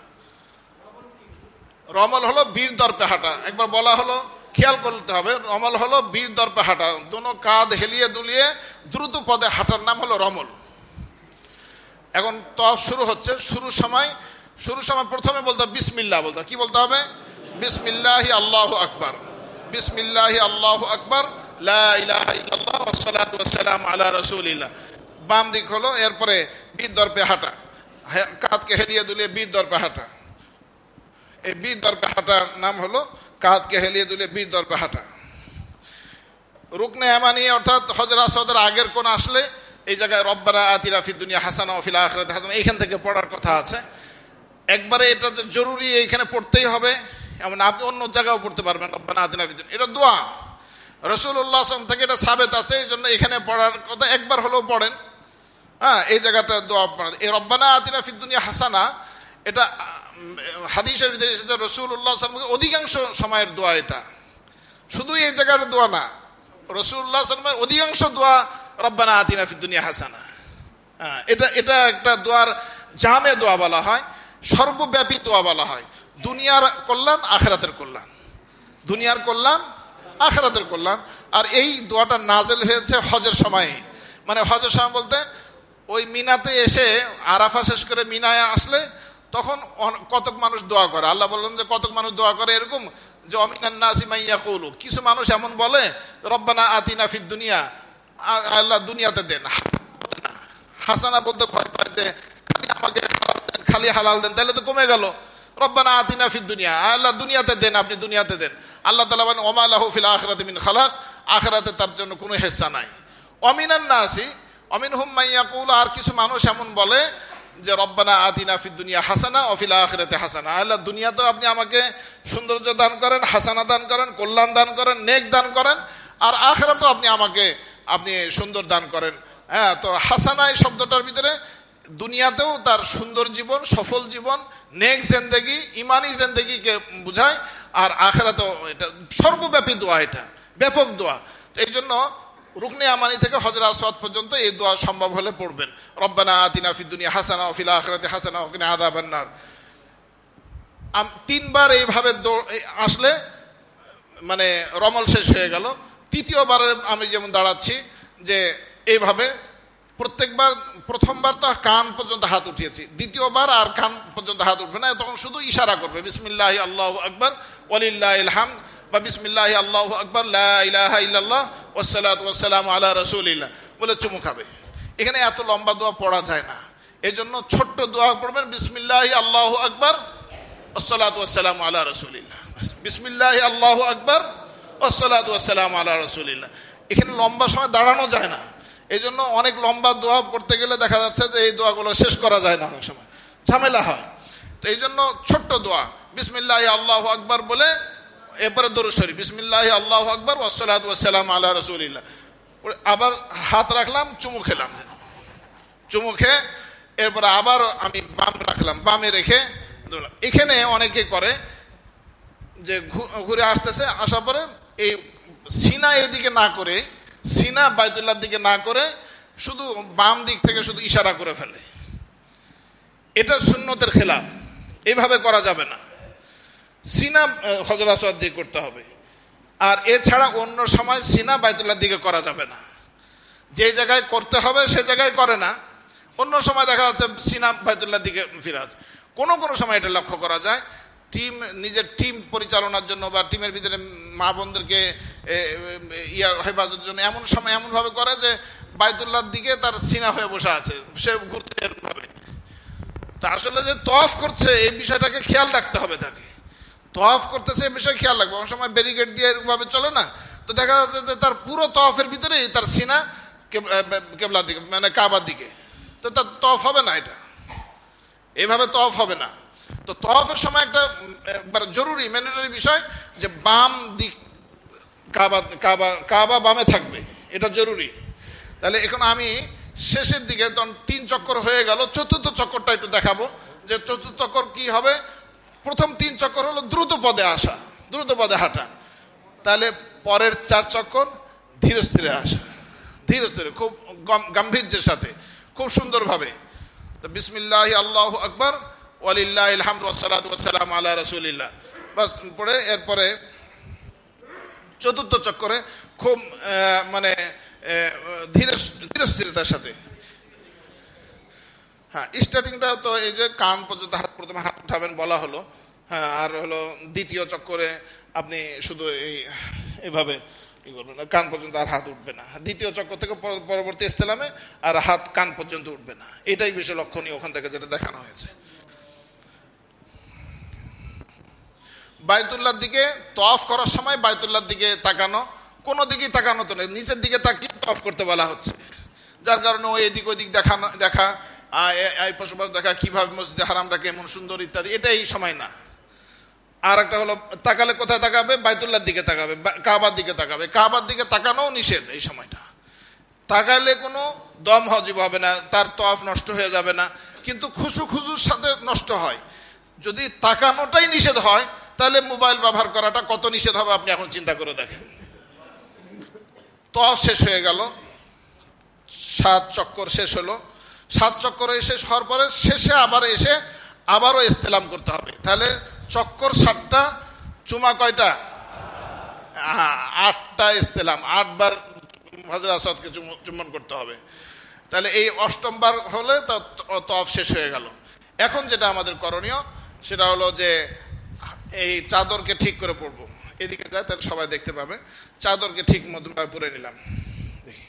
রমল হলো বীর দর্পে হাঁটা, একবার বলা হলো, খেয়াল করতে হবে। রমল হলো বীর দর্পে হাঁটা, দুনো কাঁধ হেলিয়ে দুলিয়ে দ্রুত পদে হাঁটার নাম হলো রমল। এখন তওয়াফ শুরু হচ্ছে, শুরুর সময় প্রথমে বলতে হবে বিসমিল্লাহ, বলতে কি বলতে হবে? বিসমিল্লাহি আল্লাহু আকবার, বিসমিল্লাহি আল্লাহু আকবার, লা ইলাহা ইল্লাল্লাহ ওয়াস সালাতু ওয়াস সালামু আলা রাসূলিল্লাহ। বাম দিক হলো, এরপরে বীর দর্পে হাঁটা, কাঁধকে হেলিয়ে দুলিয়ে বীর দর্পে হাঁটা। এই বীর দর্পে হাঁটার নাম হলো কাঁধকে হেলিয়ে দুলিয়ে বীর দর্পে হাঁটা। রুকনে ইয়ামানি অর্থাৎ হজর আসওয়াদের আগের কোন আসলে এই জায়গায় রব্বানা আতিনা ফিদ দুনিয়া হাসানা ওয়া ফিল আখিরাতি হাসানা, এইখান থেকে পড়ার কথা আছে। একবারে এটা যে জরুরি এইখানে পড়তেই হবে এমন, আপনি অন্য জায়গায়ও পড়তে পারবেন রব্বানা আতিনা ফিদ দুনিয়া, এটা দোয়া রাসূলুল্লাহ সাল্লাল্লাহু আলাইহি ওয়াসাল্লাম থেকে এটা সাবেত আছে। এই জন্য এখানে পড়ার কথা, একবার হলেও পড়েন। হ্যাঁ, এই জায়গাটা দোয়া পড়া, এই রব্বানা আতিনা ফিদ দুনিয়া হাসানা, এটা হাদিসের ভিতরে এসেছে রাসূলুল্লাহ সাল্লাল্লাহু আলাইহি ওয়াসাল্লামের অধিকাংশ সময়ের দোয়া। এটা শুধু এই জায়গার দোয়া না, রাসূলুল্লাহ সাল্লাল্লাহু আলাইহি ওয়াসাল্লামের অধিকাংশ দোয়া রব্বানা আতিনা ফিদ দুনিয়া হাসানা। হ্যাঁ, এটা একটা দোয়ার জামে দোয়া বলা হয়, সর্বব্যাপী দোয়া বলা হয়। দুনিয়ার কল্যাণ, আখিরাতের কল্যাণ, দুনিয়ার কল্যাণ, আখিরাতের কল্যাণ। আর এই দোয়াটা নাজেল হয়েছে হজের সময়ে, মানে হজের সময় বলতে ওই মিনাতে এসে আরাফা শেষ করে মিনায় আসলে তখন কতক মানুষ দোয়া করে, আল্লাহ বললেন যে কতক মানুষ দোয়া করে এরকম যে অমিনান নাসি মান ইয়াকুলু, কিছু মানুষ এমন বলে রব্বানা আতিনা ফিদ দুনিয়া, আল্লাহ দুনিয়াতে দেন। হাসানা বলতে ভয় পায় যে আমাকে খালি হালাল দেন, তাহলে তো কমে গেল। রব্বানা আতিনা ফিদ দুনিয়া, আল্লাহ দুনিয়াতে দেন, আপনি দুনিয়াতে দেন। আল্লাহ তাআলা বলেন ওমা লাহু ফিল আখিরাতি মিন খালাক, আখিরাতে তার জন্য কোনো হিস্সা নাই। অমিনান নাসি অমিনহুম মান ইয়াকুলু, আর কিছু মানুষ এমন বলে যে রব্বানা আতিনা ফিদ দুনিয়া হাসানা ওয়া ফিল আখিরাতি হাসানা, আল্লাহ দুনিয়াতেও আপনি আমাকে সৌন্দর্য দান করেন, হাসানা দান করেন, কল্যাণ দান করেন, নেক দান করেন, আর আখিরাতেও আপনি সুন্দর দান করেন। হ্যাঁ, তো হাসানা এই শব্দটার ভিতরে দুনিয়াতেও তার সুন্দর জীবন, সফল জীবন, নেক জিন্দেগি, ইমানি জিন্দেগিকে বোঝায়, আর আখিরাতেও এটা সর্বব্যাপী দোয়া, এটা ব্যাপক দোয়া। এই জন্য রুকনে আমানি থেকে হজরে আসওয়াদ পর্যন্ত এই দোয়া সম্ভব হলে পড়বেন, রব্বানা আতিনা ফিদ দুনিয়া হাসানা ওয়া ফিল আখিরাতি হাসানা ওয়া কিনা আযাবান নার। 3 বার এইভাবে আসলে মানে রমল শেষ হয়ে গেল। তৃতীয়বার আমি যেমন দাঁড়াচ্ছি যে এইভাবে প্রত্যেকবার, প্রথমবার তো কান পর্যন্ত হাত উঠিয়েছি, দ্বিতীয়বার আর কান পর্যন্ত হাত উঠবে না, তখন শুধু ইশারা করবে বিসমিল্লাহি আল্লাহু আকবার ওয়ালিল্লাহিল হামদ, বা বিসমিল্লাহি আল্লাহু আকবার লা ইলাহা ইল্লাল্লাহ ওয়াসসালাতু ওয়াসসালামু আলা রাসূলিল্লাহ বলে চুমু খাবে। এখানে এত লম্বা দোয়া পড়া যায় না, এই জন্য ছোট্ট দোয়া পড়বেন, বিসমিল্লাহি আল্লাহু আকবার ওয়াসসালাতু ওয়াসসালামু আলা রাসূলিল্লাহ, বিসমিল্লাহি আল্লাহু আকবার ওয়াসসালাতু ওয়াসসালামু আলা রাসূলিল্লাহ। এখানে লম্বা সময় দাঁড়ানো যায় না, এই জন্য অনেক লম্বা দোয়া করতে গেলে দেখা যাচ্ছে যে এই দোয়াগুলো শেষ করা যায় না, অনেক সময় ঝামেলা হয়। তো এই জন্য ছোট্ট দোয়া বিসমিল্লাহি আল্লাহু আকবার বলে এরপরে দরুদ শরীফ, বিসমিল্লাহি আল্লাহু আকবার ওয়াসসালাতু ওয়াসসালামু আলা রাসূলিল্লাহ, আবার হাত রাখলাম, চুমু খেলাম, চুমু খেয়ে এরপরে আবার আমি বাম রাখলাম, বামে রেখে। এখানে অনেকে করে যে ঘুরে আসতেছে, আসার পরে এই সিনা এর দিকে না করে, সিনা বাইতুল্লাহর দিকে না করে শুধু বাম দিক থেকে শুধু ইশারা করে ফেলে, এটা সুন্নতের খেলাফ, এইভাবে করা যাবে না। সিনা হজরে আসওয়াদ দিয়ে করতে হবে, আর এছাড়া অন্য সময় সিনা বাইতুল্লাহর দিকে করা যাবে না। যে জায়গায় করতে হবে সে জায়গায় করে না, অন্য সময় দেখা যাচ্ছে সিনা বাইতুল্লাহর দিকে ফিরে আছে। কোনো কোনো সময় এটা লক্ষ্য করা যায়, নিজের টিম পরিচালনার জন্য বা টিমের ভিতরে মা বোনদেরকে হেফাজতের জন্য এমন সময় এমনভাবে করে যে বাইতুল্লাহর দিকে তার সিনা হয়ে বসে আছে, সে ঘুরছে এরকমভাবে। তা আসলে যে তওয়াফ করছে এই বিষয়টাকে খেয়াল রাখতে হবে, তাকে তওয়াফ করতেছে এই বিষয়ে খেয়াল রাখবে। অনেক সময় ব্যারিকেড দিয়ে এরকমভাবে চলে না, তো দেখা যাচ্ছে যে তার পুরো তওয়াফের ভিতরেই তার সিনা কেবলার দিকে, মানে কাবার দিকে, তো তার তওয়াফ হবে না, এটা এইভাবে তওয়াফ হবে না। তো তওয়াফের সময় একটা জরুরি ম্যান্ডেটরি বিষয় যে বাম দিক, কাবা বামে থাকবে, এটা জরুরি। তাহলে এখন আমি শেষের দিকে তখন 3 চক্কর হয়ে গেল, চতুর্থ চক্করটা একটু দেখাবো যে চতুর্থ চক্কর কি হবে। প্রথম 3 চক্কর হলো দ্রুত পদে আসা, দ্রুত পদে হাঁটা, তাহলে পরের 4 চক্কর ধীরে স্থিরে আসা, ধীরে স্থিরে খুব গাম্ভীর্যের সাথে খুব সুন্দরভাবে। তো বিসমিল্লাহি আল্লাহু আকবার ওয়ালিল্লাহিল হামদু ওয়াসসালাতু ওয়াসসালামু আলা রাসূলিল্লাহ বাস পড়ে এরপরে চতুর্থ চক্করে খুব মানে ধীরে স্থিরতার সাথে। হ্যাঁ, স্টার্টিংটা তো এই যে কান পর্যন্ত প্রথমে হাত উঠাবেন বলা হলো। হ্যাঁ, আর হলো দ্বিতীয় চক্করে আপনি শুধু এইভাবে কি করবেন, কান পর্যন্ত আর হাত উঠবে না। দ্বিতীয় চক্কর থেকে পরবর্তী ইস্তেলামে আর হাত কান পর্যন্ত উঠবে না, এটাই বেশি লক্ষণীয় ওখান থেকে যেটা দেখানো হয়েছে। বাইতুল্লাহর দিকে তওয়াফ করার সময় বাইতুল্লাহর দিকে তাকানো, কোনো দিকেই তাকানো তো নেই, নিচের দিকে তাকিয়ে তওয়াফ করতে বলা হচ্ছে, যার কারণে ওই এদিক ওইদিক দেখা এই পাশাপাশ দেখা কিভাবে মসজিদে হারামটা কেমন সুন্দর ইত্যাদি, এটা এই সময় না। আর একটা হলো তাকালে কোথায় তাকাবে, বাইতুল্লাহর দিকে তাকাবে, কাবার দিকে তাকাবে। কাবার দিকে তাকানোও নিষেধ এই সময়টা, তাকালে কোনো দম হজব হবে না, তার তওয়াফ নষ্ট হয়ে যাবে না, কিন্তু খুশুর সাথে নষ্ট হয়। যদি তাকানোটাই নিষেধ হয় তাহলে মোবাইল ব্যবহার করাটা কত নিষেধ হবে আপনি এখন চিন্তা করে দেখেন। তওয়াফ শেষ হয়ে গেল, 7 চক্কর শেষ হলো। 7 চক্কর শেষ হওয়ার পরে শেষে আবার এসে আবারও ইস্তেলাম করতে হবে। তাহলে চক্কর 7টা, চুমা কয়টা? 8টা ইস্তেলাম, 8 বার হজরে আসওয়াদকে চুম্বন করতে হবে। তাহলে এই 8ম বার হলে তওয়াফ শেষ হয়ে গেল। এখন যেটা আমাদের করণীয় সেটা হলো যে এই চাদরকে ঠিক করে পরবো। এদিকে যায় তাহলে সবাই দেখতে পাবে। চাদরকে ঠিক মতোভাবে পরে নিলাম। দেখি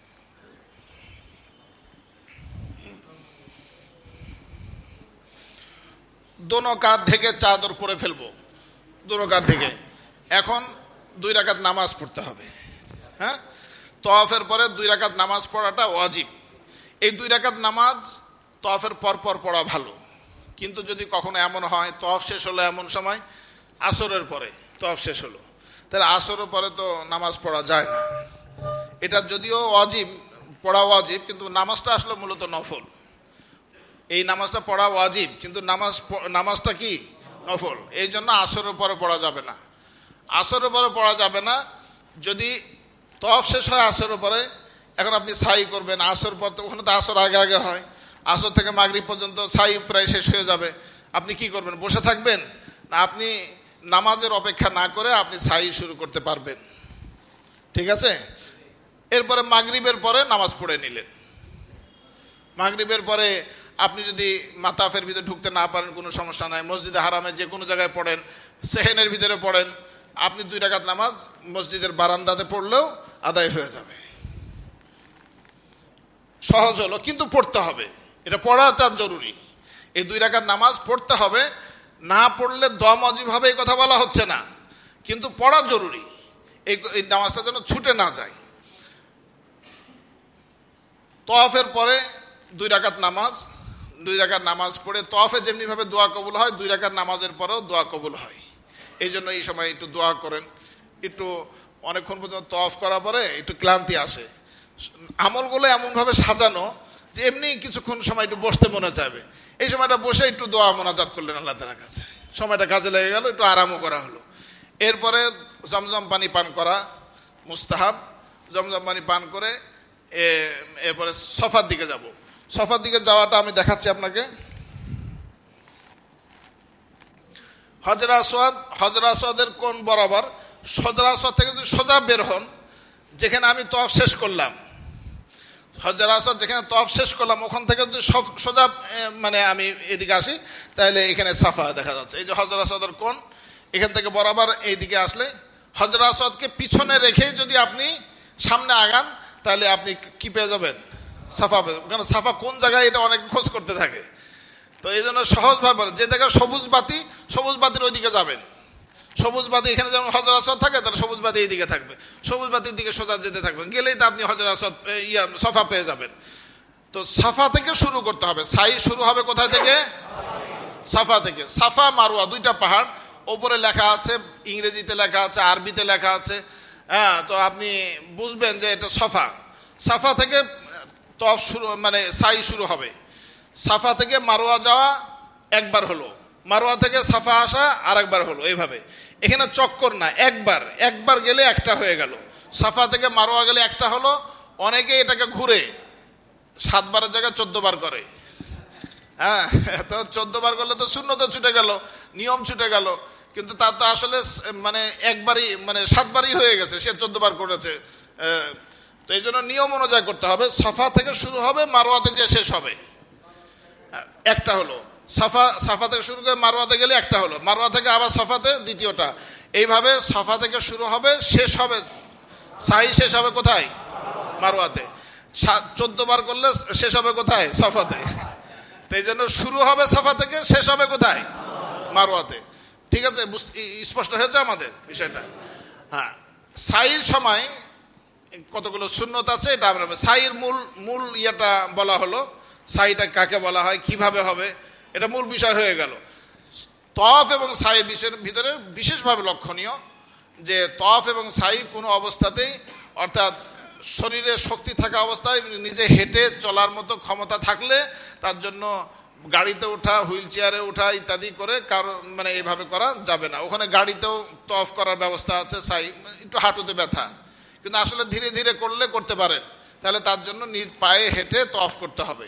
দোনো কাঁধ ঢেকে চাদর পরে ফেলবো, দোনো কাঁধ ঢেকে। এখন 2 রাকাত নামাজ পড়তে হবে। হ্যাঁ, তওয়াফের পরে 2 রাকাত নামাজ পড়াটা ওয়াজিব। এই 2 রাকাত নামাজ তওয়াফের পর পর পড়া ভালো, কিন্তু যদি কখনো এমন হয় তওয়াফ শেষ হলো এমন সময় আসরের পরে তওয়াফ শেষ হলো, তাহলে আসরের পরে তো নামাজ পড়া যায় না। এটা যদিও ওয়াজিব, পড়া ওয়াজিব, কিন্তু নামাজটা আসলে মূলত নফল। এই নামাজটা পড়া ওয়াজিব, কিন্তু নামাজটা কি নফল। এই জন্য আসরের পরে পড়া যাবে না। আসরের পরে পড়া যাবে না যদি তওয়াফ শেষ হয় আসরের পরে। এখন আপনি সাই করবেন আসর পর, তো ওখানে তো আসর আগে আগে হয়। আসর থেকে মাগরিব পর্যন্ত সাই প্রায় শেষ হয়ে যাবে। আপনি কি করবেন? বসে থাকবেন না? আপনি নামাজের অপেক্ষা না করে আপনি সাই শুরু করতে পারবেন। ঠিক আছে? এরপরে মাগরিবের পরে নামাজ পড়ে নিলেন। মাগরিবের পরে আপনি যদি মাতাফের ভিতরে ঢুকতে না পারেন কোনো সমস্যা নাই, মসজিদে হারামে যে কোনো জায়গায় পড়েন, সেহেনের ভিতরে পড়েন, আপনি 2 রাকাত নামাজ মসজিদের বারান্দাতে পড়লেও আদায় হয়ে যাবে। সহজ হলো, কিন্তু পড়তে হবে। এটা পড়াটা জরুরি। এই 2 রাকাত নামাজ পড়তে হবে। না পড়লে দম ওয়াজিব হবে এই কথা বলা হচ্ছে না, কিন্তু পড়া জরুরি। এই নামাজটা যেন ছুটে না যায়। তওয়াফের পরে 2 রাকাত নামাজ, 2 রাকাত নামাজ পড়ে তওয়াফে যেমনিভাবে দোয়া কবুল হয় 2 রাকাত নামাজের পরেও দোয়া কবুল হয়। এই জন্য এই সময় একটু দোয়া করেন। একটু অনেকক্ষণ পর্যন্ত তওয়াফ করার পরে একটু ক্লান্তি আসে। আমলগুলো এমনভাবে সাজানো যে এমনি কিছুক্ষণ সময় একটু বসতে মনে চাইবে। এই সময়টা বসে একটু দোয়া মোনাজাত করলেন আল্লাহ তাআলার কাছে, সময়টা কাজে লেগে গেল, একটু আরামও করা হলো। এরপরে জমজম পানি পান করা মুস্তাহাব। জমজম পানি পান করে এরপরে সফার দিকে যাব। সফার দিকে যাওয়াটা আমি দেখাচ্ছি আপনাকে। হজরে আসওয়াদ, হজরে আসওয়াদের কোন বরাবর, হজরে আসওয়াদ থেকে যদি সোজা বের হন, যেখানে আমি তওয়াফ শেষ করলাম, হজরে আসওয়াদ যেখানে তওয়াফ শেষ করলাম ওখান থেকে যদি সোজা মানে আমি এদিকে আসি, তাহলে এখানে সাফা দেখা যাচ্ছে। এই যে হজরে আসওয়াদের কোন, এখান থেকে বরাবর এইদিকে আসলে হজরে আসওয়াদকে পিছনে রেখে যদি আপনি সামনে আগান, তাহলে আপনি কি পেয়ে যাবেন? সাফা পেয়ে যাবেন। কারণ সাফা কোন জায়গায় এটা অনেক খোঁজ করতে থাকে। তো এই জন্য সহজভাবে যে জায়গায় সবুজ বাতি, সবুজ বাতির ওইদিকে যাবেন। সবুজ বাতি এখানে যেমন হজরে আসওয়াদ থাকে, তাহলে সবুজ বাতি এইদিকে থাকবে। সবুজ বাতির দিকে সোজা যেতে থাকবেন, গেলেই তো আপনি হজরে আসওয়াদ সাফা পেয়ে যাবেন। তো সাফা থেকে শুরু করতে হবে। সাই শুরু হবে কোথায় থেকে? সাফা থেকে। সাফা মারওয়া 2টা পাহাড়, ওপরে লেখা আছে, ইংরেজিতে লেখা আছে, আরবিতে লেখা আছে। হ্যাঁ, তো আপনি বুঝবেন যে এটা সাফা। সাফা থেকে তওয়াফ শুরু, মানে সাই শুরু হবে। সাফা থেকে মারওয়া যাওয়া একবার হলো, মারওয়া থেকে সাফা আসা আর একবার হলো। এইভাবে এখানে চক্কর না, একবার গেলে একটা হয়ে গেল। সাফা থেকে মারওয়া গেলে একটা হলো। অনেকে এটাকে ঘুরে 7 বারের জায়গায় 14 বার করে। হ্যাঁ, তো 14 বার করলে তো সুন্নত ছুটে গেল, নিয়ম ছুটে গেল। কিন্তু তার তো আসলে মানে একবারই, মানে 7 বারই হয়ে গেছে, সে 14 বার করেছে। তো এই জন্য নিয়ম অনুযায়ী করতে হবে। সাফা থেকে শুরু হবে, মারওয়াতে যে শেষ হবে একটা হলো। সাফা থেকে শুরু করে মারওয়াতে গেলে একটা হলো, মারওয়া থেকে আবার সাফাতে দ্বিতীয়টা। এইভাবে সাফা থেকে শুরু হবে, শেষ হবে, সাই শেষ হবে কোথায়? মারওয়াতে। 14 বার করলে শেষ হবে কোথায়? সাফাতে। তো এই জন্য শুরু হবে সাফা থেকে, শেষ হবে কোথায়? মারওয়াতে। ঠিক আছে, স্পষ্ট হয়েছে আমাদের বিষয়টা? হ্যাঁ, সাইর সময় কতগুলো সুন্নত আছে, এটা আমরা সাইর মূল ইয়েটা বলা হলো। সাইটা কাকে বলা হয়, কিভাবে হবে, এটা মূল বিষয় হয়ে গেল। তওয়াফ এবং সাইয়ের বিষয়ের ভিতরে বিশেষভাবে লক্ষণীয় যে তওয়াফ এবং সাই কোনো অবস্থাতেই, অর্থাৎ শরীরে শক্তি থাকা অবস্থায় নিজে হেঁটে চলার মতো ক্ষমতা থাকলে তার জন্য গাড়িতে ওঠা, হুইল চেয়ারে ওঠা ইত্যাদি করে কারো মানে এইভাবে করা যাবে না। ওখানে গাড়িতেও তওয়াফ করার ব্যবস্থা আছে। সাই একটু হাঁটুতে ব্যথা, কিন্তু আসলে ধীরে ধীরে করলে করতে পারেন, তাহলে তার জন্য নিজ পায়ে হেঁটে তওয়াফ করতে হবে।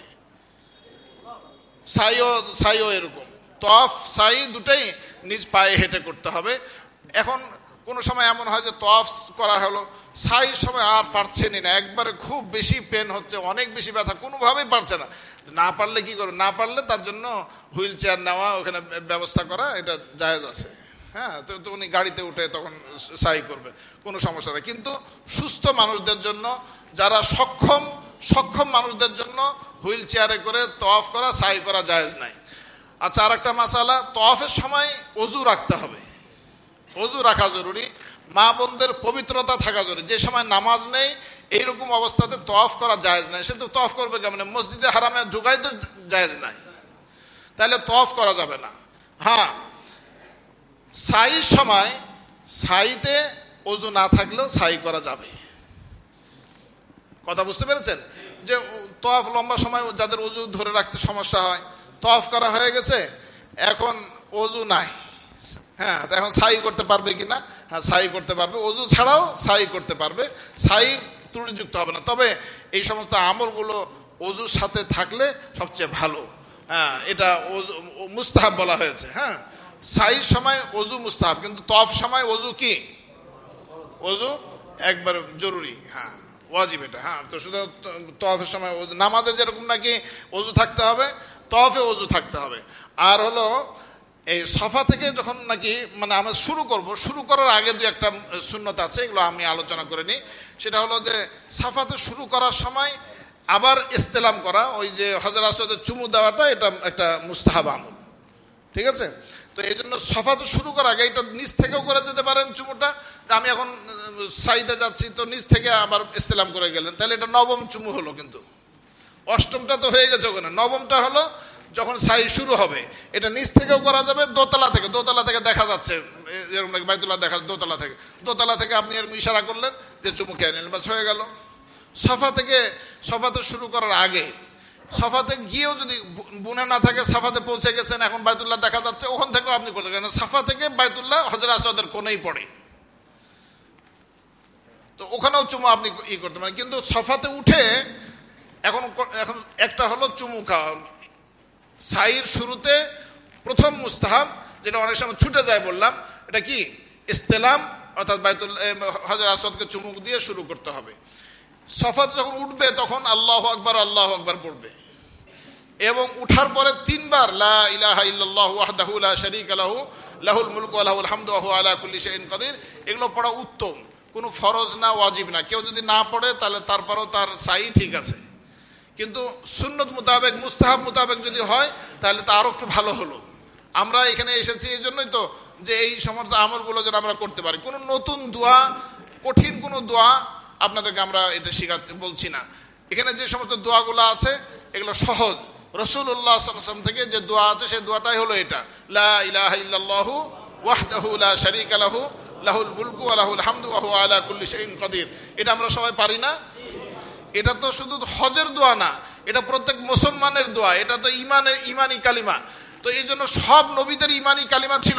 সাইও এরকম, তওয়াফ সাই দুটাই নিজ পায়ে হেঁটে করতে হবে। এখন কোনো সময় এমন হয় যে তওয়াফ করা হলো, সাইয়ের সময় আর পারছেনই না, একবারে খুব বেশি পেন হচ্ছে, অনেক বেশি ব্যথা, কোনোভাবেই পারছে না। না পারলে কি করবে? না পারলে তার জন্য হুইল চেয়ার নেওয়া, ওখানে ব্যবস্থা করা, এটা জায়েজ আছে। হ্যাঁ, তো উনি গাড়িতে উঠে তখন সাই করবে, কোনো সমস্যা নেই। কিন্তু সুস্থ মানুষদের জন্য, যারা সক্ষম মানুষদের জন্য হুইল চেয়ারে করে তওয়াফ করা, সাই করা জায়েজ নাই। আচ্ছা, আর একটা মাসালা, তওয়াফের সময় অজু রাখতে হবে, অজু রাখা জরুরি, মা বোনদের পবিত্রতা থাকা জরুরি। যে সময় নামাজ নেই এইরকম অবস্থাতে তওয়াফ করা জায়েজ নাই। সে তো তওয়াফ করবে কেমন? মসজিদে হারামে ঢুকাই তো জায়েজ নাই, তাহলে তওয়াফ করা যাবে না। হ্যাঁ, সাইয়ের সময় সাইতে অজু না থাকলেও সাই করা যাবে। কথা বুঝতে পেরেছেন? যে তওয়াফ লম্বা সময় যাদের অজু ধরে রাখতে সমস্যা হয়, তওয়াফ করা হয়ে গেছে, এখন অজু নাই, হ্যাঁ, তো এখন সাই করতে পারবে কিনা? হ্যাঁ, সাই করতে পারবে, অজু ছাড়াও সাই করতে পারবে, সাই ত্রুটিযুক্ত হবে না। তবে এই সমস্ত আমলগুলো অজুর সাথে থাকলে সবচেয়ে ভালো। হ্যাঁ, এটা অজু মুস্তাহাব বলা হয়েছে। হ্যাঁ, সাইয়ের সময় অজু মুস্তাহাব, কিন্তু তওয়াফ সময় অজু কি? অজু একবার জরুরি, হ্যাঁ, ওয়াজিব এটা। হ্যাঁ, তো শুধু তওয়াফের সময় অজু, নামাজে যেরকম নাকি অজু থাকতে হবে, তওয়াফে অজু থাকতে হবে। আর হলো এই সফা থেকে যখন নাকি মানে আমরা শুরু করার আগে দু একটা সুন্নত আছে, এগুলো আমি আলোচনা করে নিই। সেটা হলো যে সাফাতে শুরু করার সময় আবার ইস্তেলাম করা, ওই যে হজর আসওয়াদের চুমু দেওয়াটা, এটা একটা মুস্তাহাব আমল, ঠিক আছে? তো এই জন্য সফাতে শুরু করার আগে এটা নিচ থেকেও করে যেতে পারেন চুমুটা, যে আমি এখন সাইদে যাচ্ছি তো নিচ থেকে আবার ইস্তেলাম করে গেলেন, তাহলে এটা নবম চুমু হলো। কিন্তু অষ্টমটা তো হয়ে গেছে ওখানে, নবমটা হলো যখন সাই শুরু হবে, এটা নিচ থেকেও করা যাবে, দোতলা থেকে দেখা যাচ্ছে, এরকম বাইতুল্লাহ দেখা, দোতলা থেকে আপনি এরকম ইশারা করলেন যে চুমু খেয়ে নিলেন, বাস হয়ে গেল। সফাতে শুরু করার আগে, সফাতে গিয়েও যদি বুনে না থাকে, সাফাতে পৌঁছে গেছেন, এখন বাইতুল্লাহ দেখা যাচ্ছে, ওখান থেকেও আপনি করতে পারেন। সাফা থেকে বাইতুল্লাহ হজর আসওয়াদের কোণেই পড়ে, তো ওখানেও চুমু আপনি করতে পারেন। কিন্তু সফাতে উঠে এখন একটা হলো চুমু খাওয়া, সাইয়ের শুরুতে প্রথম মুস্তাহাব, যেটা অনেক সময় ছুটে যায় বললাম, এটা কি? ইস্তেলাম, অর্থাৎ হজর আসওয়াদকে চুমুক দিয়ে শুরু করতে হবে। সফাতে যখন উঠবে তখন আল্লাহু আকবার পড়বে, এবং উঠার পরে 3 বার লা ইলাহা ইল্লাল্লাহু ওয়াহদাহু লা শারীকা লাহু লাহুল মুলকু ওয়া লাহুল হামদু ওয়া হুয়া আলা কুল্লি শাইইন কাদির। এগুলো পড়া উত্তম, কোনো ফরজ না, ওয়াজিব না। কেউ যদি না পড়ে তাহলে তারপরও তার সাই ঠিক আছে, কিন্তু সুন্নত মোতাবেক, মুস্তাহাব মোতাবেক যদি হয় তাহলে তা আরো একটু ভালো হলো। আমরা এখানে এসেছি এই জন্যই তো, যে এই সমস্ত আমলগুলো যেন আমরা করতে পারি। কোনো নতুন দোয়া, কঠিন কোনো দোয়া আপনাদেরকে আমরা এটা শেখাতে বলছি না। এখানে যে সমস্ত দোয়াগুলো আছে এগুলো সহজ, রাসূলুল্লাহ সাল্লাল্লাহু আলাইহি ওয়াসাল্লাম থেকে যে দোয়া আছে সেই দোয়াটাই হলো এটা, লা ইলাহা ইল্লাল্লাহু ওয়াহদাহু লা শারীকা লাহু লাহুল মুলকু ওয়া লাহুল হামদু ওয়া হুয়া আলা কুল্লি শাইইন কাদির। এটা আমরা সবাই পারি না? এটা তো শুধু হজের দোয়া না, এটা প্রত্যেক মুসলমানের দোয়া, এটা তো ইমানি কালিমা। তো এই জন্য সব নবীদের ইমানি কালিমা ছিল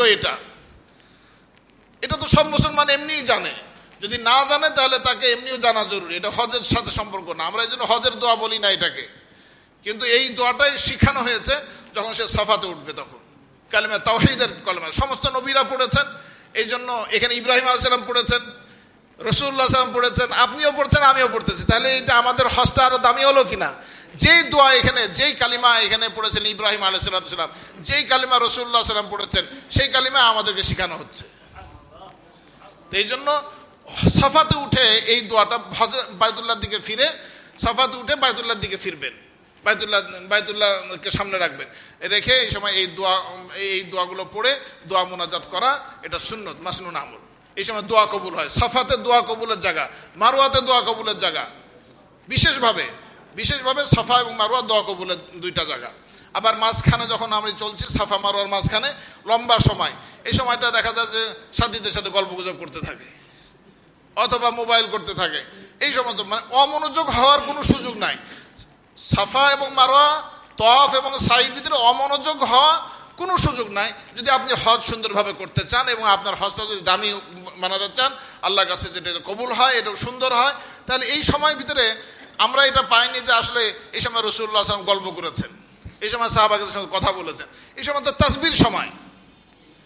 এটা তো সব মুসলমান এমনিই জানে। যদি না জানে তাহলে তাকে এমনিও জানা জরুরি, এটা হজের সাথে সম্পর্ক না। আমরা এই জন্য হজের দোয়া বলি না এটাকে, কিন্তু এই দোয়াটাই শিখানো হয়েছে যখন সে সফাতে উঠবে, তখন কালিমা তাওহীদের কালিমা সমস্ত নবীরা পড়েছেন। এই জন্য এখানে ইব্রাহিম আলাইহিস সালাম পড়েছেন, রাসূলুল্লাহ সাল্লাল্লাহু আলাইহি ওয়াসাল্লাম পড়েছেন, আপনিও পড়ছেন, আমিও পড়তেছি, তাহলে এটা আমাদের হজটা আরো দামি হলো কিনা? যেই দোয়া এখানে, যেই কালিমা এখানে পড়েছেন ইব্রাহিম আলাইহিস সালাম, যেই কালিমা রাসূলুল্লাহ সাল্লাল্লাহু আলাইহি ওয়াসাল্লাম পড়েছেন, সেই কালিমা আমাদেরকে শেখানো হচ্ছে। তো এই জন্য সাফাতে উঠে এই দোয়াটা, বাইতুল্লাহর দিকে ফিরে, সাফাতে উঠে বাইতুল্লাহর দিকে ফিরবেন, বাইতুল্লাহকে সামনে রাখবেন, রেখে এই সময় এই দোয়াগুলো পড়ে দোয়া মুনাজাত করা, এটা সুন্নত মাসনুন আমল। এই সময় দোয়া কবুল হয়। সাফাতে দোয়া কবুলের জায়গা, মারওয়াতে দোয়া কবুলের জায়গা, বিশেষভাবে সাফা এবং মারওয়া দোয়া কবুলের 2টা জায়গা। আবার মাঝখানে যখন আমরা চলছি, সাফা মারওয়ার মাঝখানে লম্বা সময়, এই সময়টা দেখা যায় যে সাথীদের সাথে গল্পগুজব করতে থাকে অথবা মোবাইল করতে থাকে। এই সমস্ত মানে অমনোযোগ হওয়ার কোনো সুযোগ নাই। সাফা এবং মারওয়া, তওয়াফ এবং সাইয়ের ভিতরে অমনোযোগ হওয়া কোনো সুযোগ নাই। যদি আপনি হজ সুন্দরভাবে করতে চান এবং আপনার হজটা যদি দামি বানাতে চান, আল্লাহর কাছে যেটা কবুল হয়, এটা সুন্দর হয়, তাহলে এই সময়ের ভিতরে আমরা এটা পাইনি যে আসলে এই সময় রাসূলুল্লাহ সাল্লাল্লাহু আলাইহি ওয়াসাল্লাম গল্প করেছেন, এই সময় সাহাবাদের সঙ্গে কথা বলেছেন, এই সময় তো তাসবির সময়।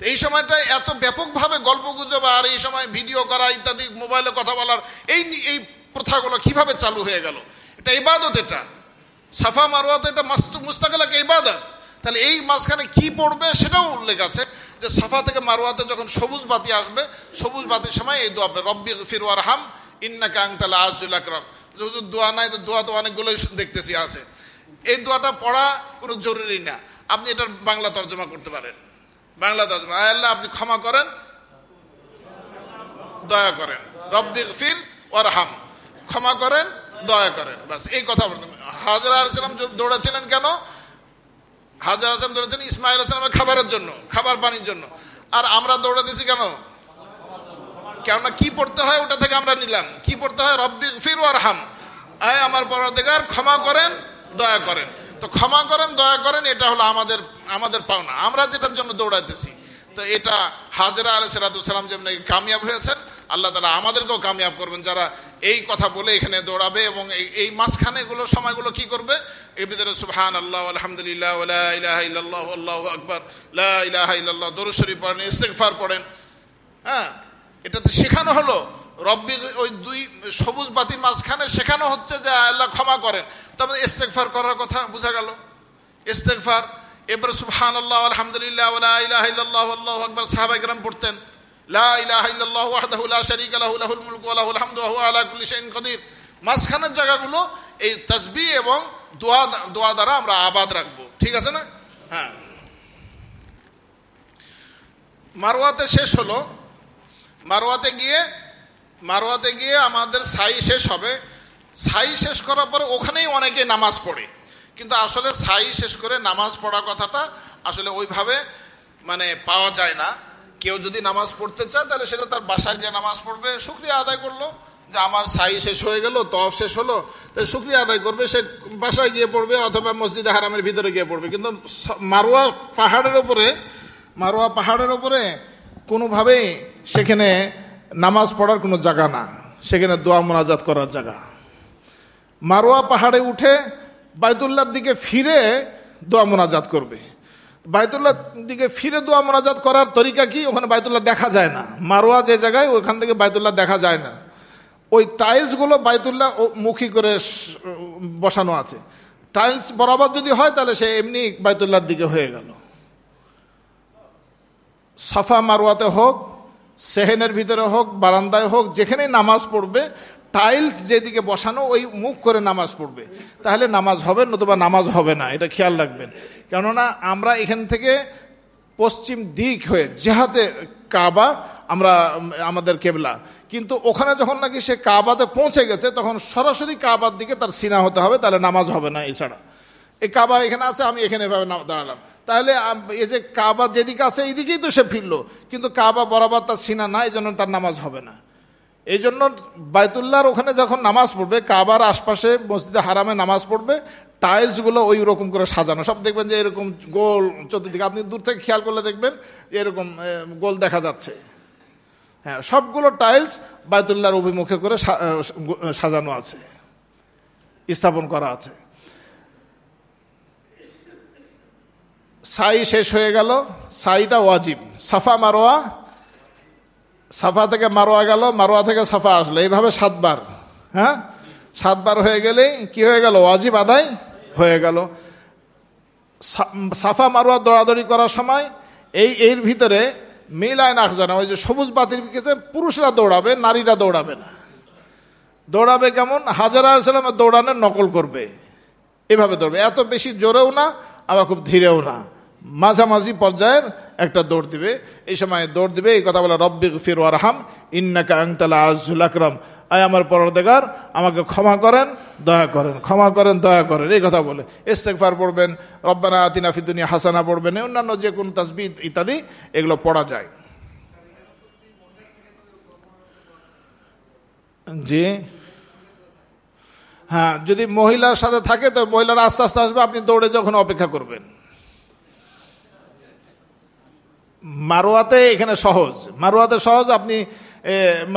এই সময়টা এত ব্যাপকভাবে গল্প গুজব আর এই সময় ভিডিও করা ইত্যাদি, মোবাইলে কথা বলার এই প্রথাগুলো কিভাবে চালু হয়ে গেল? এটা ইবাদত, এটা সাফা মারওয়াতে এটা মুস্তাকিল একটা ইবাদত। তাহলে এই মাঝখানে কি পড়বে সেটাও উল্লেখ আছে যে সাফা থেকে মারওয়াতে যখন সবুজ বাতি আসবে, সবুজ বাতির সময় এই দোয়া, রব্বি গফির ওয়ারহাম ইন্নাকা আনতাল আজিজুল আকরাম। হুজুর দোয়া নাই, তো দোয়া তো অনেকগুলোই দেখতেছি আছে। এই দোয়াটা পড়া কোনো জরুরি না, আপনি এটার বাংলা তর্জমা করতে পারেন। বাংলা তর্জমা, আয় আল্লাহ আপনি ক্ষমা করেন, দয়া করেন, রব্বি গফির ওয়ারহাম, ক্ষমা করেন, দয়া করেন, বাস এই কথা বলতেন। হাজরা আলাইহিস সালাম দৌড়াচ্ছিলেন কেন? হাজরা আলাইহিস সালাম দৌড়াচ্ছেন ইসমাইল আলাইহিস সালামের খাবারের জন্য, খাবার পানির জন্য। আর আমরা দৌড়াতেছি কেন? কেননা কি পড়তে হয় ওটা থেকে আমরা নিলাম। কি পড়তে হয়? রব্বি গফির ওয়ারহাম, আয় আমার পরওয়ারদিগার ক্ষমা করেন, দয়া করেন। তো ক্ষমা করেন, দয়া করেন, এটা হলো আমাদের পাওনা, আমরা যেটার জন্য দৌড়াইতেছি। তো এটা হাজরা আলাইহিস সালাম যেমন কামিয়াব হয়েছেন, আল্লাহ তাআলা আমাদেরকেও কামিয়াব করবেন, যারা এই কথা বলে এখানে দৌড়াবে এবং এই মাঝখানে এগুলো সময়গুলো কি করবে, এর ভিতরে সুবহানাল্লাহ আলহামদুলিল্লাহ ওয়ালা ইলাহা ইল্লাল্লাহু আল্লাহু আকবার লা ইলাহা ইল্লাল্লাহ দরুদ শরীফ পড়েন, ইস্তিগফার পড়েন। হ্যাঁ, এটাতে শেখানো হলো রব্বি, ওই দুই সবুজ বাতির মাঝখানে শেখানো হচ্ছে যে আল্লাহ ক্ষমা করেন। তবে ইস্তিগফার করার কথা বোঝা গেল, ইস্তিগফার। এবারে সুবহানাল্লাহ আলহামদুলিল্লাহ ওয়ালা ইলাহা ইল্লাল্লাহু আল্লাহু আকবার সাহাবায়ে কেরাম পড়তেন, লা ইলাহা ইল্লাল্লাহু ওয়াহদাহু লা শারীকা লাহু লাহুল মুলকু ওয়া লাহুল হামদু ওয়া হুয়া আলা কুল্লি শাইইন কাদির। মাঝখানের জায়গাগুলো এই তাসবিহ এবং দোয়া দ্বারা আমরা আবাদ রাখবো, ঠিক আছে না? হ্যাঁ, মারওয়াতে শেষ হলো। মারওয়াতে গিয়ে আমাদের সাই শেষ হবে। সাই শেষ করার পরে ওখানেই অনেকে নামাজ পড়ে, কিন্তু আসলে সাই শেষ করে নামাজ পড়া কথাটা আসলে ওইভাবে মানে পাওয়া যায় না। কেউ যদি নামাজ পড়তে চায় তাহলে সেটা তার বাসায় যে নামাজ পড়বে, শুকরিয়া আদায় করলো যে আমার সাই শেষ হয়ে গেল, তওয়াফ শেষ হলো, তাই শুকরিয়া আদায় করবে, সে বাসায় গিয়ে পড়বে অথবা মসজিদে হারামের ভিতরে গিয়ে পড়বে। কিন্তু মারওয়া পাহাড়ের ওপরে কোনোভাবেই সেখানে নামাজ পড়ার কোনো জায়গা না, সেখানে দোয়া মোনাজাত করার জায়গা। মারওয়া পাহাড়ে উঠে বাইতুল্লাহর দিকে ফিরে দোয়া মোনাজাত করবে। বাইতুল্লাহর দিকে ফিরে দোয়া মোনাজাত করার তরিকা কি? ওখানে বাইতুল্লাহ দেখা যায় না। মারওয়া যে জায়গায়, ওইখান থেকে বাইতুল্লাহ দেখা যায় না। ওই টাইলসগুলো বাইতুল্লাহ মুখী করে বসানো আছে। টাইলস বরাবর যদি হয় তাহলে সে এমনি বাইতুল্লাহর দিকে হয়ে গেল। সাফা মারওয়াতে হোক, সেহেনের ভিতরে হোক, বারান্দায় হোক, যেখানে নামাজ পড়বে টাইলস যেদিকে বসানো ওই মুখ করে নামাজ পড়বে, তাহলে নামাজ হবে, নতুবা নামাজ হবে না। এটা খেয়াল রাখবেন। কেননা আমরা এখান থেকে পশ্চিম দিক হয়ে জেহাতে কাবা আমাদের কেবলা, কিন্তু ওখানে যখন নাকি সে কাবাতে পৌঁছে গেছে তখন সরাসরি কাবার দিকে তার সিনা হতে হবে, তাহলে নামাজ হবে না। এছাড়া এই কাবা এখানে আছে, আমি এখানে এভাবে দাঁড়ালাম, তাহলে এই যে কাবা যেদিকে আছে এইদিকেই তো সে ফিরলো, কিন্তু কাবা বরাবর তার সিনা না, এই জন্য তার নামাজ হবে না। এই জন্য বাইতুল্লাহর ওখানে যখন নামাজ পড়বে, কাবার আশপাশে মসজিদে হারামে নামাজ পড়বে, টাইলসগুলো ওই রকম করে সাজানো, সব দেখবেন যে এরকম গোল চতুর্দিকে, আপনি দূর থেকে খেয়াল করলে দেখবেন এরকম গোল দেখা যাচ্ছে। হ্যাঁ, সবগুলো টাইলস বাইতুল্লাহর অভিমুখে করে সাজানো আছে, স্থাপন করা আছে। সাই শেষ হয়ে গেল, সাইটা ওয়াজিব। সাফা মারোয়া, সাফা থেকে মারোয়া গেল, মারোয়া থেকে সাফা আসলো, এইভাবে 7 বার। হ্যাঁ, 7 বার হয়ে গেলেই কি হয়ে গেল? ওয়াজিব আদায় হয়ে গেল। সাফা মারোয়া দৌড়াদৌড়ি করার সময় এর ভিতরে মিলায় না জানা, ওই যে সবুজ বাতির পিছনে পুরুষরা দৌড়াবে, নারীরা দৌড়াবে না। দৌড়াবে কেমন? হাজরা আলাইহিস সালামের দৌড়ানোর নকল করবে, এভাবে দৌড়বে। এত বেশি জোরেও না, আবার খুব ধীরেও না, মাঝামাঝি পর্যায়ের একটা দৌড় দিবে। এই সময় দৌড় দিবে, এই কথা বলে রব্বি গফির ওয়ারহাম ইন্নাকা আনতাল আজিজুল আকরাম, আয় আমার পরওয়ারদিগার আমাকে ক্ষমা করেন, দয়া করেন, ক্ষমা করেন, দয়া করেন, এই কথা বলে ইস্তিগফার পড়বেন, রব্বানা আতিনা ফিদ দুনিয়া হাসানা পড়বেন, অন্যান্য যে কোন তাসবিহ ইত্যাদি এগুলো পড়া যায়। জি হ্যাঁ, যদি মহিলার সাথে থাকে তো মহিলারা আস্তে আস্তে আসবে, আপনি দৌড়ে যখন অপেক্ষা করবেন। মারওয়াতে এখানে সহজ, মারওয়াতে সহজ। আপনি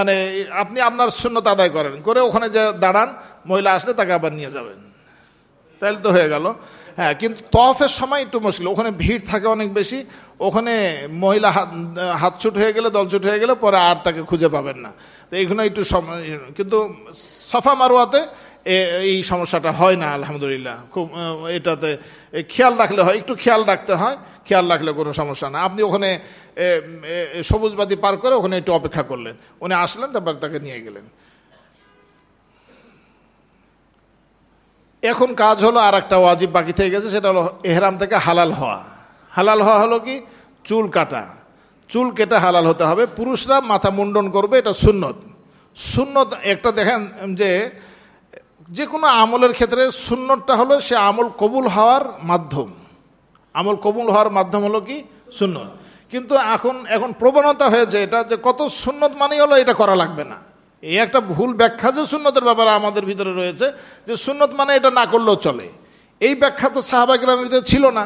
আপনি আপনার সুন্নত আদায় করেন, করে ওখানে যে দাঁড়ান, মহিলা আসলে তাকে আবার নিয়ে যাবেন। তাহলে তো হয়ে গেল। হ্যাঁ, কিন্তু তওয়াফের সময় একটু মুশকিল, ওখানে ভিড় থাকে অনেক বেশি, ওখানে মহিলা হাত ছুট হয়ে গেলে, দল ছুট হয়ে গেলে পরে আর তাকে খুঁজে পাবেন না। তো এইখানে একটু সময়, কিন্তু সাফা মারওয়াতে এই সমস্যাটা হয় না আলহামদুলিল্লাহ। খুব এটাতে খেয়াল রাখলে হয়, একটু খেয়াল রাখতে হয়, খেয়াল রাখলে কোনো সমস্যা না। আপনি ওখানে সবুজবাতি পার করে ওখানে একটু অপেক্ষা করলেন, উনি আসলেন, তারপর তাকে নিয়ে গেলেন। এখন কাজ হলো আর একটা ওয়াজিব বাকি থেকে গেছে, সেটা হলো এহরাম থেকে হালাল হওয়া। হালাল হওয়া হলো কি? চুল কাটা। চুল কেটে হালাল হতে হবে। পুরুষরা মাথা মুন্ডন করবে, এটা সুন্নত। সুন্নত একটা দেখেন যে কোনো আমলের ক্ষেত্রে সুন্নতটা হলো সে আমল কবুল হওয়ার মাধ্যম। আমল কবুল হওয়ার মাধ্যম হলো কি? সুন্নত। কিন্তু এখন প্রবণতা হয়েছে এটা যে কত সুন্নত মানেই হলো এটা করা লাগবে না। এই একটা ভুল ব্যাখ্যা যে সুন্নতের ব্যাপারে আমাদের ভিতরে রয়েছে, যে সুন্নত মানে এটা না করলেও চলে। এই ব্যাখ্যা তো সাহাবা কিরামের ভিতরে ছিল না।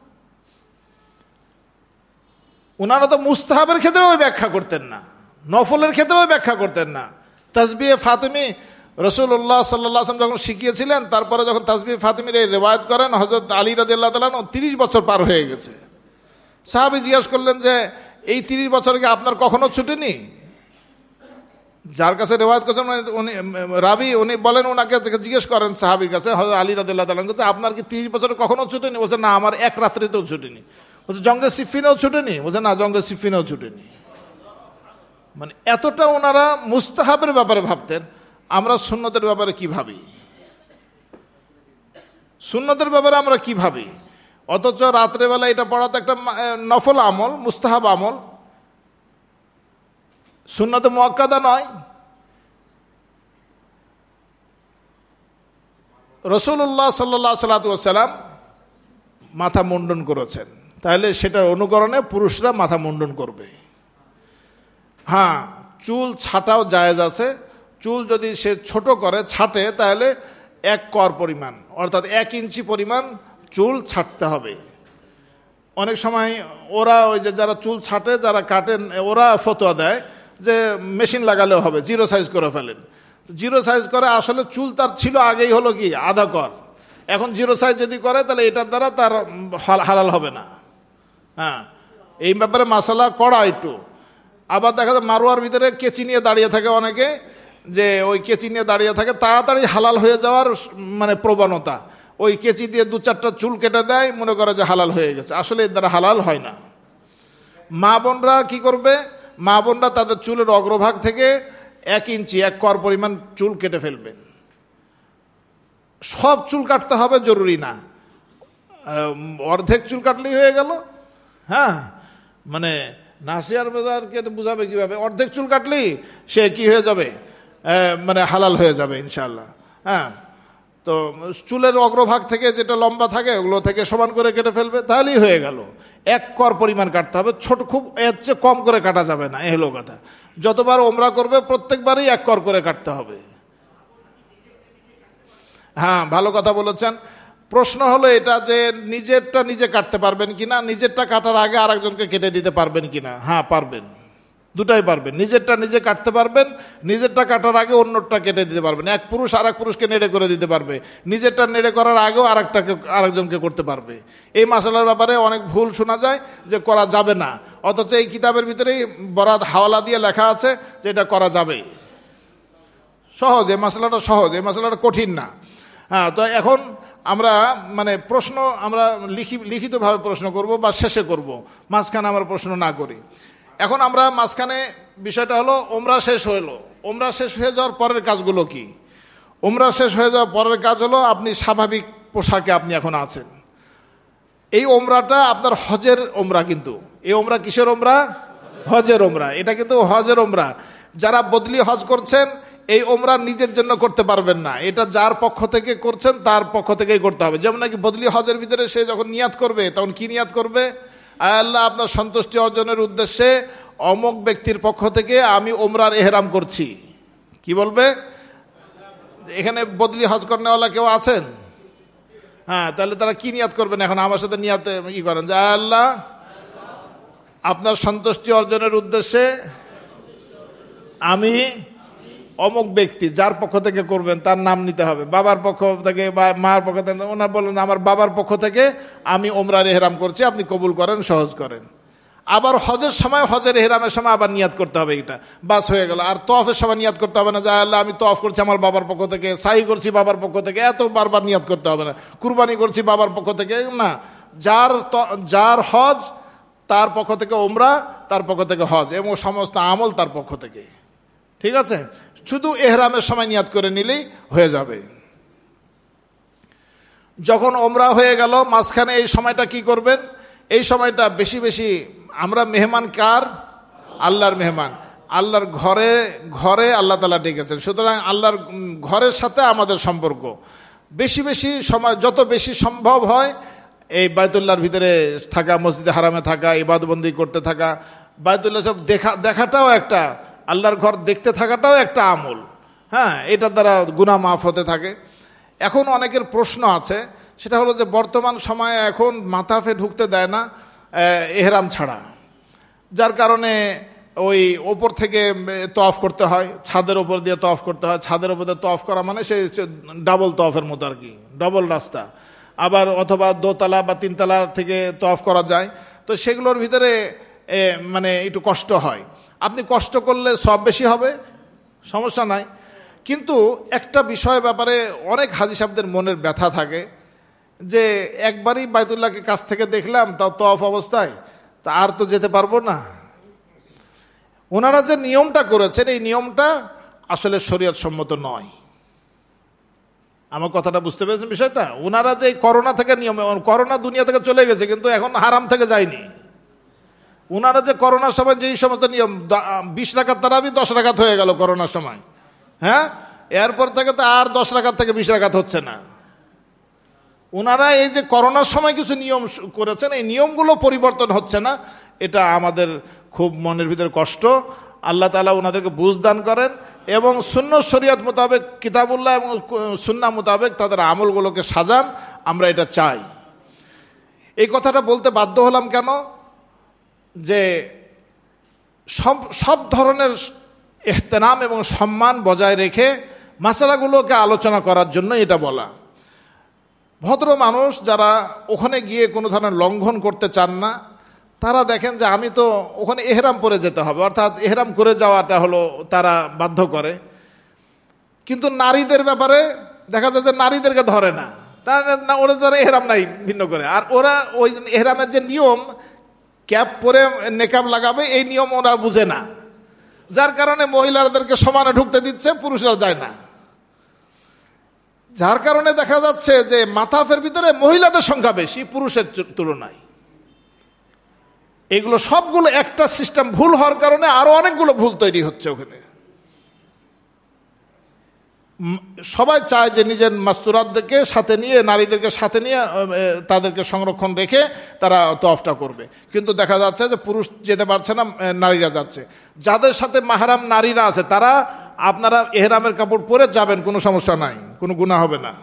ওনারা তো মুস্তাহাবের ক্ষেত্রে ওই ব্যাখ্যা করতেন না, নফলের ক্ষেত্রে ওই ব্যাখ্যা করতেন না। তাসবিহে ফাতিমি রাসূলুল্লাহ সাল্লাল্লাহু আলাইহি ওয়াসাল্লাম যখন শিখিয়েছিলেন, তারপরে যখন তাসবিহে ফাতিমির এই রিওয়ায়াত করেন হযরত আলী রাদিয়াল্লাহু তাআলা, 30 বছর পার হয়ে গেছে। সাহাবী জিজ্ঞাসা করলেন যে এই 30 বছর কি আপনার কখনো ছুটেনি? যার কাছে রিওয়ায়াত করছেন উনি রাবি, উনি বলেন, ওনাকে জিজ্ঞেস করেন সাহাবীর কাছে হযরত আলী রাদিয়াল্লাহু তাআলা, আপনার কি 30 বছর কখনো ছুটেনি? বলছে না, আমার এক রাত্রিতেও ছুটেনি। বলছে জঙ্গে সিফিনেও ছুটেনি? বলছে না, জঙ্গে সিফিনেও ছুটেনি। মানে এতটা ওনারা মুস্তাহাবের ব্যাপারে ভাবতেন। আমরা সুন্নতের ব্যাপারে কি ভাবি? সুন্নতের ব্যাপারে আমরা কি ভাবি? অথচ রাত্রেবেলা এটা পড়া তো একটা নফল আমল, মুস্তাহাব আমল, সুন্নতে মুআক্কাদা নয়। রাসূলুল্লাহ সাল্লাল্লাহু আলাইহি ওয়াসাল্লাম মাথা মুন্ডন করেছেন, তাহলে সেটার অনুকরণে পুরুষরা মাথা মুন্ডন করবে। হ্যাঁ, চুল ছাটাও জায়েজ আছে। চুল যদি সে ছোট করে ছাটে, তাহলে 1 কর পরিমাণ, অর্থাৎ 1 ইঞ্চি পরিমাণ চুল ছাটতে হবে। অনেক সময় ওরা ওই যে যারা চুল ছাটে, যারা কাটেন, ওরা ফতোয়া দেয় যে মেশিন লাগালেও হবে, 0 সাইজ করে ফেলেন। 0 সাইজ করে, আসলে চুল তার ছিল আগেই হলো কি আধা কর। এখন 0 সাইজ যদি করে, তাহলে এটার দ্বারা তার হালাল হবে না। হ্যাঁ, এই ব্যাপারে মাসালা কড়া একটু। আবার দেখা যায় মারোয়ার ভিতরে কেচি নিয়ে দাঁড়িয়ে থাকে অনেকে, যে ওই কেচি নিয়ে দাঁড়িয়ে থাকে, তাড়াতাড়ি হালাল হয়ে যাওয়ার মানে প্রবণতা। ওই কেচি দিয়ে 2-4টা চুল কেটে দেয়, মনে করে যে হালাল হয়ে গেছে। আসলে এর দ্বারা হালাল হয় না। মা বোনরা কি করবে? মা বোনরা তাদের চুলের অগ্রভাগ থেকে 1 ইঞ্চি 1 কর পরিমাণ চুল কেটে ফেলবেন। সব চুল কাটতে হবে জরুরি না, অর্ধেক চুল কাটলেই হয়ে গেল। হ্যাঁ, মানে নাসিয়ার বাজারকে বুঝাবে কিভাবে? অর্ধেক চুল কাটলেই সে কি হয়ে যাবে, মানে হালাল হয়ে যাবে ইনশাআল্লাহ। হ্যাঁ, তো চুলের অগ্রভাগ থেকে যেটা লম্বা থাকে ওগুলো থেকে সমান করে কেটে ফেলবে, তাহলেই হয়ে গেল। 1 কর পরিমাণ কাটতে হবে, ছোট, খুব এর চেয়ে কম করে কাটা যাবে না। এ হলো কথা। যতবার ওমরা করবে প্রত্যেকবারই 1 কর করে কাটতে হবে। হ্যাঁ, ভালো কথা বলেছেন। প্রশ্ন হলো এটা যে নিজেরটা নিজে কাটতে পারবেন কিনা, নিজেরটা কাটার আগে আরেকজনকে কেটে দিতে পারবেন কিনা? হ্যাঁ, পারবেন, দুটাই পারবেন। নিজেরটা নিজে কাটতে পারবেন, নিজেরটা কাটার আগে অন্যটা কেটে দিতে পারবেন। এক পুরুষ আর এক পুরুষকে নেড়ে করে দিতে পারবে, নিজেরটা নেড়ে করার আগেও আরেকজনকে করতে পারবে। এই মাসালার ব্যাপারে অনেক ভুল শোনা যায় যে করা যাবে না, অথচ এই কিতাবের ভিতরেই বরাত হাওয়ালা দিয়ে লেখা আছে যে এটা করা যাবে। সহজ, এই মাসালাটা সহজ, এই মাসালাটা কঠিন না। হ্যাঁ, তো এখন আমরা মানে প্রশ্ন আমরা লিখিতভাবে প্রশ্ন করব বা শেষে করব, মাঝখানে আমরা প্রশ্ন না করি। এখন আমরা মাঝখানে বিষয়টা হলো ওমরা শেষ হলো। ওমরা শেষ হয়ে যাওয়ার পরের কাজগুলো কি? ওমরা শেষ হয়ে যাওয়ার পরের কাজ হলো আপনি স্বাভাবিক পোশাকে আপনি এখন আছেন। এই ওমরাটা আপনার হজের ওমরা, কিন্তু এই ওমরা কিসের ওমরা? হজের ওমরা। এটা কিন্তু হজের ওমরা। যারা বদলি হজ করছেন এই ওমরা নিজের জন্য করতে পারবেন না, এটা যার পক্ষ থেকে করছেন তার পক্ষ থেকেই করতে হবে। যেমন নাকি বদলি হজের ভিতরে সে যখন নিয়াত করবে, তখন কি নিয়াত করবে? আল্লাহ আপনার সন্তুষ্টি অর্জনের উদ্দেশ্যে অমুক ব্যক্তির পক্ষ থেকে আমি ওমরার এহরাম করছি। কি বলবে? এখানে বদলি হজ করেওয়ালা কেউ আছেন? হ্যাঁ, তাহলে তারা কি নিয়াত করবেন? এখন আমার সাথে নিয়াতে কি করেন যে আল্লাহ আপনার সন্তুষ্টি অর্জনের উদ্দেশ্যে আমি অমুক ব্যক্তি যার পক্ষ থেকে করবেন তার নাম নিতে হবে, বাবার পক্ষ থেকে বা মার পক্ষ থেকে। ওনার বললেন আমার বাবার পক্ষ থেকে আমি ওমরার এহরাম করছি, আপনি কবুল করেন, সহজ করেন। আবার হজের সময়, হজের এহরামের সময় আবার নিয়াত করতে হবে, এটা বাস হয়ে গেল। আর তওয়াফের সময় নিয়াত করতে হবে না যে আল্লাহ আমি তওয়াফ করছি আমার বাবার পক্ষ থেকে, সাই করছি বাবার পক্ষ থেকে, এত বারবার নিয়াত করতে হবে না। কুরবানি করছি বাবার পক্ষ থেকে না, যার হজ তার পক্ষ থেকে ওমরা, তার পক্ষ থেকে হজ, এবং সমস্ত আমল তার পক্ষ থেকে। ঠিক আছে, শুধু এহরামের সময় নিয়াত করে নিলেই হয়ে যাবে। যখন ওমরা হয়ে গেল, মাঝখানে এই সময়টা কি করবেন? এই সময়টা বেশি বেশি, আমরা মেহমান কার? আল্লাহর মেহমান। আল্লাহর ঘরে আল্লাহ তাআলা ডেকেছেন, সুতরাং আল্লাহর ঘরের সাথে আমাদের সম্পর্ক বেশি বেশি সময়, যত বেশি সম্ভব হয় এই বায়তুল্লাহর ভিতরে থাকা, মসজিদে হারামে থাকা, ইবাদতবন্দি করতে থাকা। বায়তুল্লাহ সব দেখাটাও একটা, আল্লাহর ঘর দেখতে থাকাটাও একটা আমল। হ্যাঁ, এটার দ্বারা গুনাহ মাফ হতে থাকে। এখন অনেকের প্রশ্ন আছে, সেটা হলো যে বর্তমান সময়ে এখন মাতাফে ঢুকতে দেয় না এহরাম ছাড়া, যার কারণে ওই ওপর থেকে তওয়াফ করতে হয়, ছাদের ওপর দিয়ে তওয়াফ করতে হয়। ছাদের ওপর দিয়ে তওয়াফ করা মানে সেই ডাবল তওয়াফের মতো আর কি, ডবল রাস্তা। আবার অথবা দোতলা বা তিনতলা থেকে তওয়াফ করা যায়, তো সেগুলোর ভিতরে মানে একটু কষ্ট হয়। আপনি কষ্ট করলে সব বেশি হবে, সমস্যা নাই। কিন্তু একটা বিষয় ব্যাপারে অনেক হাজী সাহেবদের মনের ব্যথা থাকে যে একবারই বায়তুল্লাহকে কাছ থেকে দেখলাম, তাও তওয়াফ অবস্থায়, তা আর তো যেতে পারবো না। ওনারা যে নিয়মটা করেছেন, এই নিয়মটা আসলে শরীয়ত সম্মত নয়। আমার কথাটা বুঝতে পেরেছেন বিষয়টা? ওনারা যে করোনা থেকে নিয়ম, করোনা দুনিয়া থেকে চলে গেছে কিন্তু এখন হারাম থেকে যায়নি। ওনারা যে করোনার সময় যেই সমস্ত নিয়ম, 20 রাকাত তারাবি 10 রাকাত হয়ে গেল করোনার সময়, হ্যাঁ, এরপর থেকে তো আর 10 রাকাত থেকে 20 রাকাত হচ্ছে না। ওনারা এই যে করোনার সময় কিছু নিয়ম করেছেন, এই নিয়মগুলো পরিবর্তন হচ্ছে না, এটা আমাদের খুব মনের ভিতরে কষ্ট। আল্লাহ তাআলা ওনাদেরকে বুঝ দান করেন এবং সুন্নাহ শরীয়ত মোতাবেক, কিতাবুল্লাহ এবং সুন্নাহ মোতাবেক তাদের আমলগুলোকে সাজান, আমরা এটা চাই। এই কথাটা বলতে বাধ্য হলাম কেন? যে সব ধরনের ইহতেরাম এবং সম্মান বজায় রেখে মাসালাগুলোকে আলোচনা করার জন্য এটা বলা। ভদ্র মানুষ যারা ওখানে গিয়ে কোনো ধরনের লঙ্ঘন করতে চান না, তারা দেখেন যে আমি তো ওখানে এহরাম পরে যেতে হবে, অর্থাৎ এহরাম করে যাওয়াটা হলো তারা বাধ্য করে। কিন্তু নারীদের ব্যাপারে দেখা যায় যে নারীদেরকে ধরে না, ওরা তারা এহরাম নাই ভিন্ন করে। আর ওরা ওই এহরামের যে নিয়ম, ক্যাপ পরে নেকাব লাগাবে, এই নিয়ম ওরা বুঝে না, যার কারণে মহিলাদেরকে সমানে ঢুকতে দিচ্ছে, পুরুষরা যায় না। যার কারণে দেখা যাচ্ছে যে মাতাফের ভিতরে মহিলাদের সংখ্যা বেশি পুরুষের তুলনায়। এগুলো সবগুলো একটা সিস্টেম ভুল হওয়ার কারণে আরো অনেকগুলো ভুল তৈরি হচ্ছে ওখানে। সবাই চায় যে নিজের মাস্তুরাতদেরকে সাথে নিয়ে, নারীদেরকে সাথে নিয়ে তাদেরকে সংরক্ষণ রেখে তারা তওয়াফটা করবে, কিন্তু দেখা যাচ্ছে যে পুরুষ যেতে পারছে না, নারীরা যাচ্ছে। যাদের সাথে মাহরাম নারীরা আছে তারা, আপনারা এহরামের কাপড় পরে যাবেন, কোনো সমস্যা নাই, কোনো গুনাহ হবে না।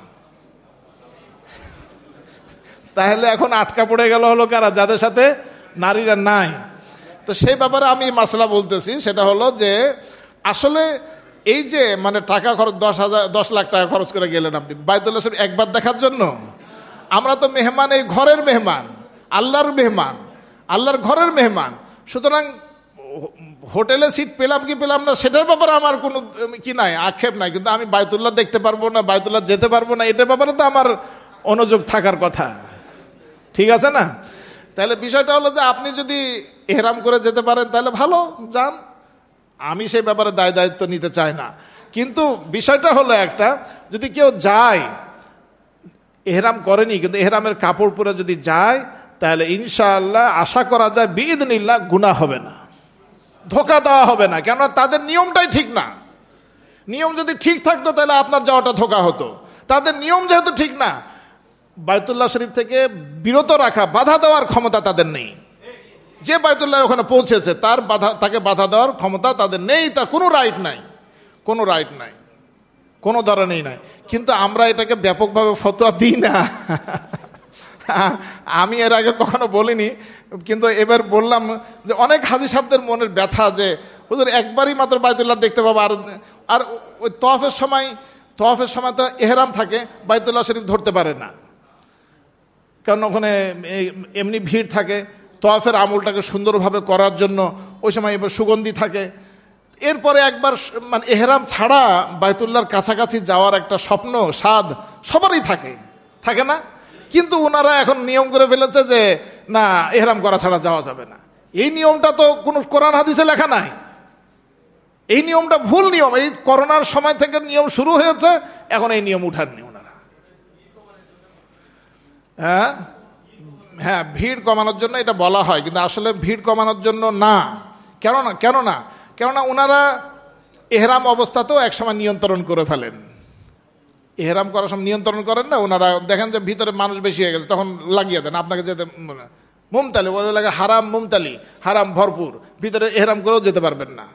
তাহলে এখন আটকা পড়ে গেল হলো কারা? যাদের সাথে নারীরা নাই। তো সেই ব্যাপারে আমি মাসলা বলতেছি, সেটা হলো যে আসলে এই যে মানে টাকা খরচ, 10 লাখ টাকা খরচ করে গেলেন আপনি বায়তুল্লাহ শরীফ একবার দেখার জন্য। আমরা তো মেহমান, এই ঘরের মেহমান, আল্লাহর মেহমান, আল্লাহর ঘরের মেহমান। সুতরাং হোটেলে সিট পেলাম কি পেলাম না সেটার ব্যাপারে আমার কোনো কি নাই, আক্ষেপ নাই, কিন্তু আমি বায়তুল্লাহ দেখতে পারবো না, বায়তুল্লাহ যেতে পারবো না, এটার ব্যাপারে তো আমার অনুযোগ থাকার কথা। ঠিক আছে না? তাহলে বিষয়টা হলো যে আপনি যদি এহরাম করে যেতে পারেন তাহলে ভালো, যান, আমি সেই ব্যাপারে দায় দায়িত্ব নিতে চাই না। কিন্তু বিষয়টা হলো একটা, যদি কেউ যায় এহরাম করেনি কিন্তু এহরামের কাপড় পরে যদি যায়, তাহলে ইনশাআল্লাহ আশা করা যায় বিইذনিল্লাহ গুনাহ হবে না, ধোঁকা দেওয়া হবে না। কেন? তাদের নিয়মটাই ঠিক না। নিয়ম যদি ঠিক থাকতো তাহলে আপনার যাওয়াটা ধোঁকা হতো। তাদের নিয়ম যেহেতু ঠিক না, বায়তুল্লাহ শরীফ থেকে বিরত রাখা, বাধা দেওয়ার ক্ষমতা তাদের নেই। যে বায়তুল্লাহ ওখানে পৌঁছেছে তাকে বাধা দেওয়ার ক্ষমতা তাদের নেই, তার কোনো রাইট নাই, কোনো রাইট নাই, কোনো ধরনেরই নাই। কিন্তু আমরা এটাকে ব্যাপকভাবে ফতোয়া দিই না। আমি এর আগে কখনো বলিনি, কিন্তু এবার বললাম যে অনেক হাজী সাহেবদের মনের ব্যথা যে হুজুর একবারই মাত্র বাইতুল্লাহ দেখতে পাবো, আর ওই তওয়াফের সময় তো এহরাম থাকে, বাইতুল্লাহ শরীফ ধরতে পারে না, কারণ ওখানে এমনি ভিড় থাকে। তওয়াফের আমলটাকে সুন্দরভাবে করার জন্য ওই সময় এবার সুগন্ধি থাকে। এরপরে একবার মানে এহরাম ছাড়া বাইতুল্লাহর কাছাকাছি যাওয়ার একটা স্বপ্ন স্বাদ সবারই থাকে না? কিন্তু ওনারা এখন নিয়ম করে ফেলেছে যে না, এহরাম করা ছাড়া যাওয়া যাবে না। এই নিয়মটা তো কোনো কোরআন হাদিসে লেখা নাই, এই নিয়মটা ভুল নিয়ম। এই করোনার সময় থেকে নিয়ম শুরু হয়েছে, এখন এই নিয়ম উঠাননি ওনারা। হ্যাঁ, ভিড় কমানোর জন্য এটা বলা হয়, কিন্তু আসলে ভিড় কমানোর জন্য না। কেননা ওনারা এহরাম অবস্থাতেও একসময় নিয়ন্ত্রণ করে ফেলেন। এহরাম করার সময় নিয়ন্ত্রণ করেন না ওনারা, দেখেন যে ভিতরে মানুষ বেশি হয়ে গেছে, তখন লাগিয়ে দেন আপনাকে যেতে। মুমতালি বলে লাগে হারাম, মুমতালি হারাম ভরপুর, ভিতরে এহরাম করেও যেতে পারবেন না।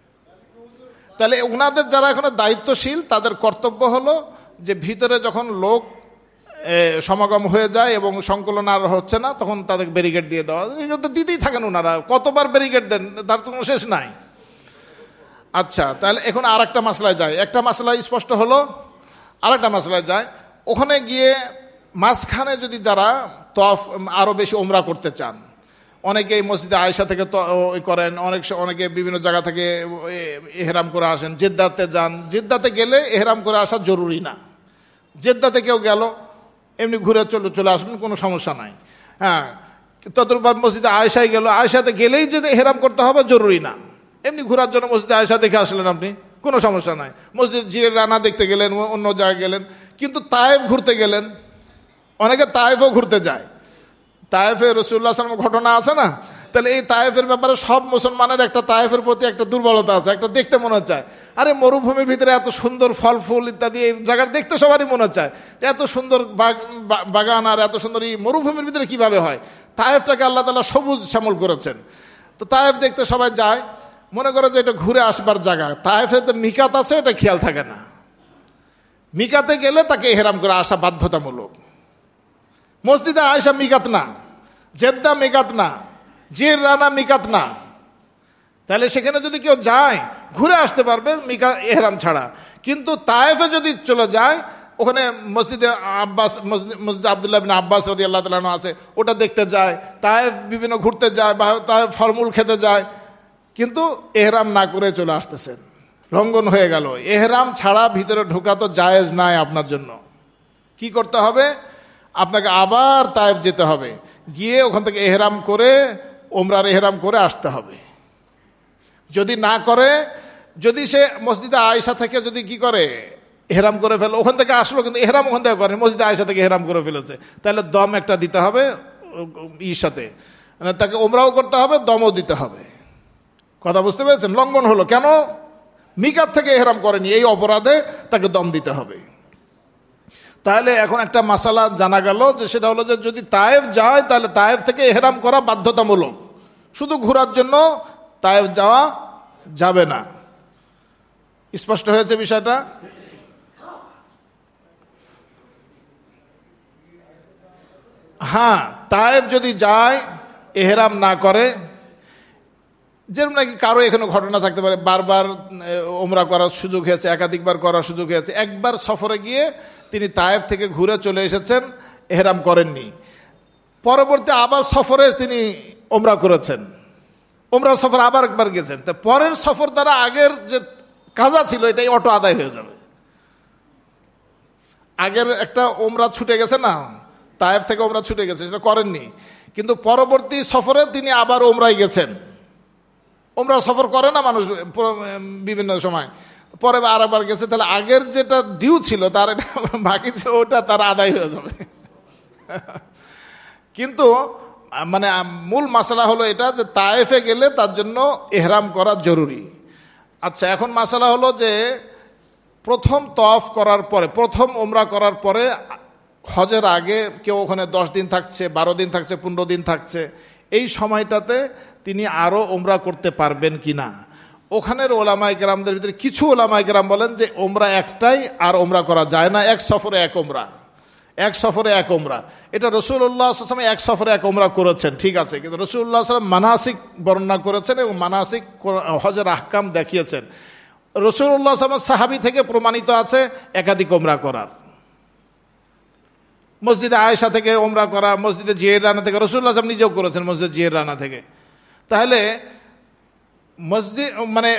তাহলে ওনাদের যারা এখন দায়িত্বশীল, তাদের কর্তব্য হলো যে ভিতরে যখন লোক সমাগম হয়ে যায় এবং সংকলন আর হচ্ছে না, তখন তাদের ব্যারিকেড দিয়ে দেওয়া। তো দিতেই থাকেন ওনারা, কতবার ব্যারিকেড দেন, তার তো কোনো শেষ নাই। আচ্ছা, তাহলে এখন আর একটা মাসলায় যায়। একটা মাসলা স্পষ্ট হলো, আর একটা মাসলায় যায়। ওখানে গিয়ে মাঝখানে যদি যারা তওয়াফ আরও বেশি ওমরা করতে চান, অনেকে মসজিদে আয়েশা থেকে করেন, অনেকে বিভিন্ন জায়গা থেকে এহরাম করে আসেন, জেদ্দাতে যান। জেদ্দাতে গেলে এহরাম করে আসা জরুরি না। জেদ্দাতে কেউ গেল এমনি ঘুরে চলে আসবেন, কোনো সমস্যা নাই। হ্যাঁ, তদ্রুপ মসজিদে আয়েশায় গেল, আয়েশাতে গেলেই যে এহরাম করতে হবে জরুরি না। এমনি ঘোরার জন্য মসজিদে আয়েশা দেখে আসলেন আপনি, কোনো সমস্যা নাই। মসজিদ জিরানা দেখতে গেলেন, অন্য জায়গায় গেলেন। কিন্তু তায়েফ ঘুরতে গেলেন, অনেকে তায়েফও ঘুরতে যায়। তায়েফে রাসূলুল্লাহ সাল্লাল্লাহু আলাইহি ওয়াসাল্লাম ঘটনা আছে না? তাহলে এই তায়েফের ব্যাপারে সব মুসলমানের একটা তায়েফের প্রতি একটা দুর্বলতা আছে, একটা দেখতে মনে চায়। আরে মরুভূমির ভিতরে এত সুন্দর ফল ফুল ইত্যাদি, এই জায়গার দেখতে সবারই মনে চায়, এত সুন্দর বাগান আর এত সুন্দর এই মরুভূমির ভিতরে কিভাবে হয়। তায়েফটাকে আল্লাহ তাআলা সবুজ শ্যামল করেছেন, তো তায়েফ দেখতে সবাই যায়, মনে করে যে এটা ঘুরে আসবার জায়গা। তায়েফে তো মিকাত আছে, এটা খেয়াল থাকে না। মিকাতে গেলে তাকে ইহরাম করে আসা বাধ্যতামূলক। মসজিদে আয়েশা মিকাত না, জেদ্দা মিকাত না, জিরানা মিকাত না। তাহলে সেখানে যদি কেউ যায় ঘুরে আসতে পারবে এহরাম ছাড়া। কিন্তু তায়েফে যদি চলে যায়, ওখানে মসজিদে আব্বাস, মসজিদ আব্দুল্লাহ বিন আব্বাস রাদিয়াল্লাহু তাআলা আনহু আছে, ওটা দেখতে যায়। তায়েফ বিভিন্ন ঘুরতে যায়, বা তায়েফ ফলমূল খেতে যায়, কিন্তু এহরাম না করে চলে আসতেছেন, লঙ্ঘন হয়ে গেল। এহরাম ছাড়া ভিতরে ঢোকা তো জায়েজ নাই আপনার জন্য। কি করতে হবে? আপনাকে আবার তায়েফ যেতে হবে, গিয়ে ওখান থেকে এহরাম করে ওমরার এহরাম করে আসতে হবে। যদি না করে, যদি সে মসজিদে আয়েশা থেকে যদি কি করে এহরাম করে ফেলে, ওখান থেকে আসলো কিন্তু এহরাম ওখান থেকে করে, মসজিদে আয়েশা থেকে এহরাম করে ফেলেছে, তাহলে দম একটা দিতে হবে সাথে, মানে তাকে ওমরাও করতে হবে, দমও দিতে হবে। কথা বুঝতে পেরেছেন? লঙ্ঘন হলো। কেন? মিকাত থেকে এহরাম করেনি, এই অপরাধে তাকে দম দিতে হবে। তাহলে এখন একটা মাসালা জানা গেল, যে সেটা হলো যে যদি তায়েফ যায়, তাহলে তায়েফ থেকে এহরাম করা বাধ্যতামূলক, শুধু ঘোরার জন্য তায়েফ যাওয়া যাবে না। স্পষ্ট হয়েছে বিষয়টা? হ্যাঁ, তায়েফ যদি যায় এহরাম না করে, যেরকম নাকি কারো এখানে ঘটনা থাকতে পারে, বারবার ওমরা করার সুযোগ হয়েছে, একাধিকবার করার সুযোগ হয়েছে, একবার সফরে গিয়ে তিনি তায়েফ থেকে ঘুরে চলে এসেছেন, এহরাম করেননি, পরবর্তী আবার সফরে তিনি ওমরা করেছেন, ওমরা সফর আবার একবার গেছেন, তো পরের সফর দ্বারা আগের যে কাজা ছিল এটাই অটো আদায় হয়ে যাবে। আগের একটা ওমরা ছুটে গেছে না, তায়েফ থেকে ওমরা ছুটে গেছে, সেটা করেননি, কিন্তু পরবর্তী সফরে তিনি আবার ওমরায় গেছেন। ওমরা সফর করে না মানুষ বিভিন্ন সময়, পরে আরেকবার গেছে, তাহলে আগের যেটা ডিউ ছিল তার এটা বাকি ছিল, ওটা তার আদায় হয়ে যাবে। কিন্তু মানে মূল মাসালা হলো এটা, যে তায়েফে গেলে তার জন্য এহরাম করা জরুরি। আচ্ছা, এখন মাসালা হলো যে প্রথম তওয়াফ করার পরে, প্রথম ওমরা করার পরে, হজের আগে কেউ ওখানে 10 দিন থাকছে, 12 দিন থাকছে, 15 দিন থাকছে, এই সময়টাতে তিনি আরও ওমরা করতে পারবেন কিনা। ওখানের ওলামায়ে কেরামদের ভিতরে কিছু ওলামায়ে কেরাম বলেন যে ওমরা একটাই, আর ওমরা করা যায় না, এক সফরে এক ওমরা, এক সফরে এক ওমরা, এটা রাসূলুল্লাহ সাল্লাল্লাহু আলাইহি ওয়াসাল্লাম এক সফরে এক ওমরা করেছেন, ঠিক আছে, কিন্তু রাসূলুল্লাহ সাল্লাল্লাহু আলাইহি ওয়াসাল্লাম মানাসিক বর্ণনা করেছেন এবং মানাসিক হজের আহকাম দেখিয়েছেন। রাসূলুল্লাহ সাল্লাল্লাহু আলাইহি ওয়াসাল্লাম সাহাবী থেকে প্রমাণিত আছে একাধিক ওমরা করার, মসজিদে আয়েশা থেকে ওমরা করা, মসজিদে জিয়ারানা থেকে, রাসূলুল্লাহ সাল্লাল্লাহু আলাইহি ওয়াসাল্লাম নিজেও করেছেন মসজিদ জিয়ারানা থেকে। তাহলে মসজিদ মানে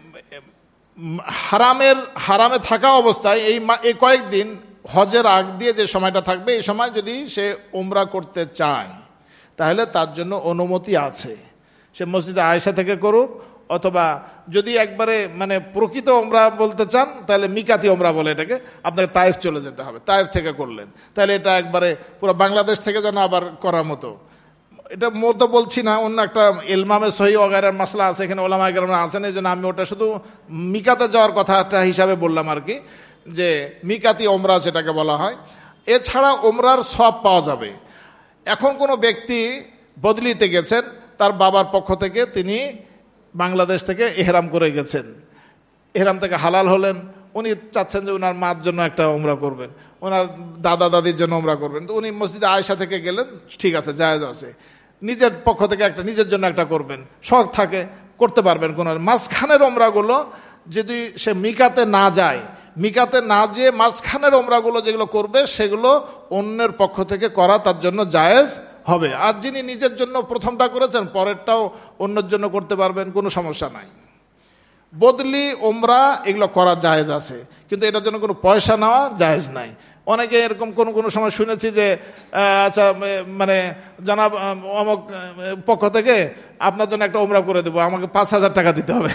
হারামে থাকা অবস্থায় এই কয়েকদিন হজের আগ দিয়ে যে সময়টা থাকবে, এই সময় যদি সে উমরা করতে চায় তাহলে তার জন্য অনুমতি আছে। সে মসজিদে আয়েশা থেকে করুক, অথবা যদি একবারে মানে প্রকৃত উমরা বলতে চান তাহলে মিকাতি উমরা বলে এটাকে, আপনাকে তায়েফ চলে যেতে হবে, তায়েফ থেকে করলেন, তাহলে এটা একবারে পুরো বাংলাদেশ থেকে যেন আবার করার মতো। এটা মতো বলছি না, অন্য একটা ইলমামে সহি ওগায়রার মাসলা আছে, এখানে ওলামায়ে কেরাম আছেন, এই জন্য আমি ওটা শুধু মিকাতে যাওয়ার কথাটা হিসাবে বললাম আর কি, যে মিকাতি ওমরা যেটাকে বলা হয়। এছাড়া ওমরার সব পাওয়া যাবে। এখন কোনো ব্যক্তি বদলিতে গেছেন, তার বাবার পক্ষ থেকে তিনি বাংলাদেশ থেকে এহরাম করে গেছেন, এহরাম থেকে হালাল হলেন, উনি চাচ্ছেন যে ওনার মার জন্য একটা ওমরা করবেন, ওনার দাদা দাদির জন্য ওমরা করবেন, তো উনি মসজিদে আয়েশা থেকে গেলেন, ঠিক আছে, জায়েজ আছে। নিজের পক্ষ থেকে একটা, নিজের জন্য একটা করবেন, শখ থাকে করতে পারবেন। কোনো মাঝখানের ওমরাগুলো যদি সে মিকাতে না যায়, মিকাতে না যেয়ে মাঝখানের ওমরাগুলো যেগুলো করবে সেগুলো অন্যের পক্ষ থেকে করা তার জন্য জায়েজ হবে। আর যিনি নিজের জন্য প্রথমটা করেছেন পরেরটাও অন্যের জন্য করতে পারবেন, কোনো সমস্যা নাই। বদলি ওমরা এগুলো করা জায়েজ আছে, কিন্তু এটার জন্য কোনো পয়সা নেওয়া জায়েজ নাই। অনেকে এরকম কোনো সময় শুনেছি যে আচ্ছা মানে জনাব অমুক পক্ষ থেকে আপনার জন্য একটা ওমরা করে দেবো, আমাকে 5,000 টাকা দিতে হবে।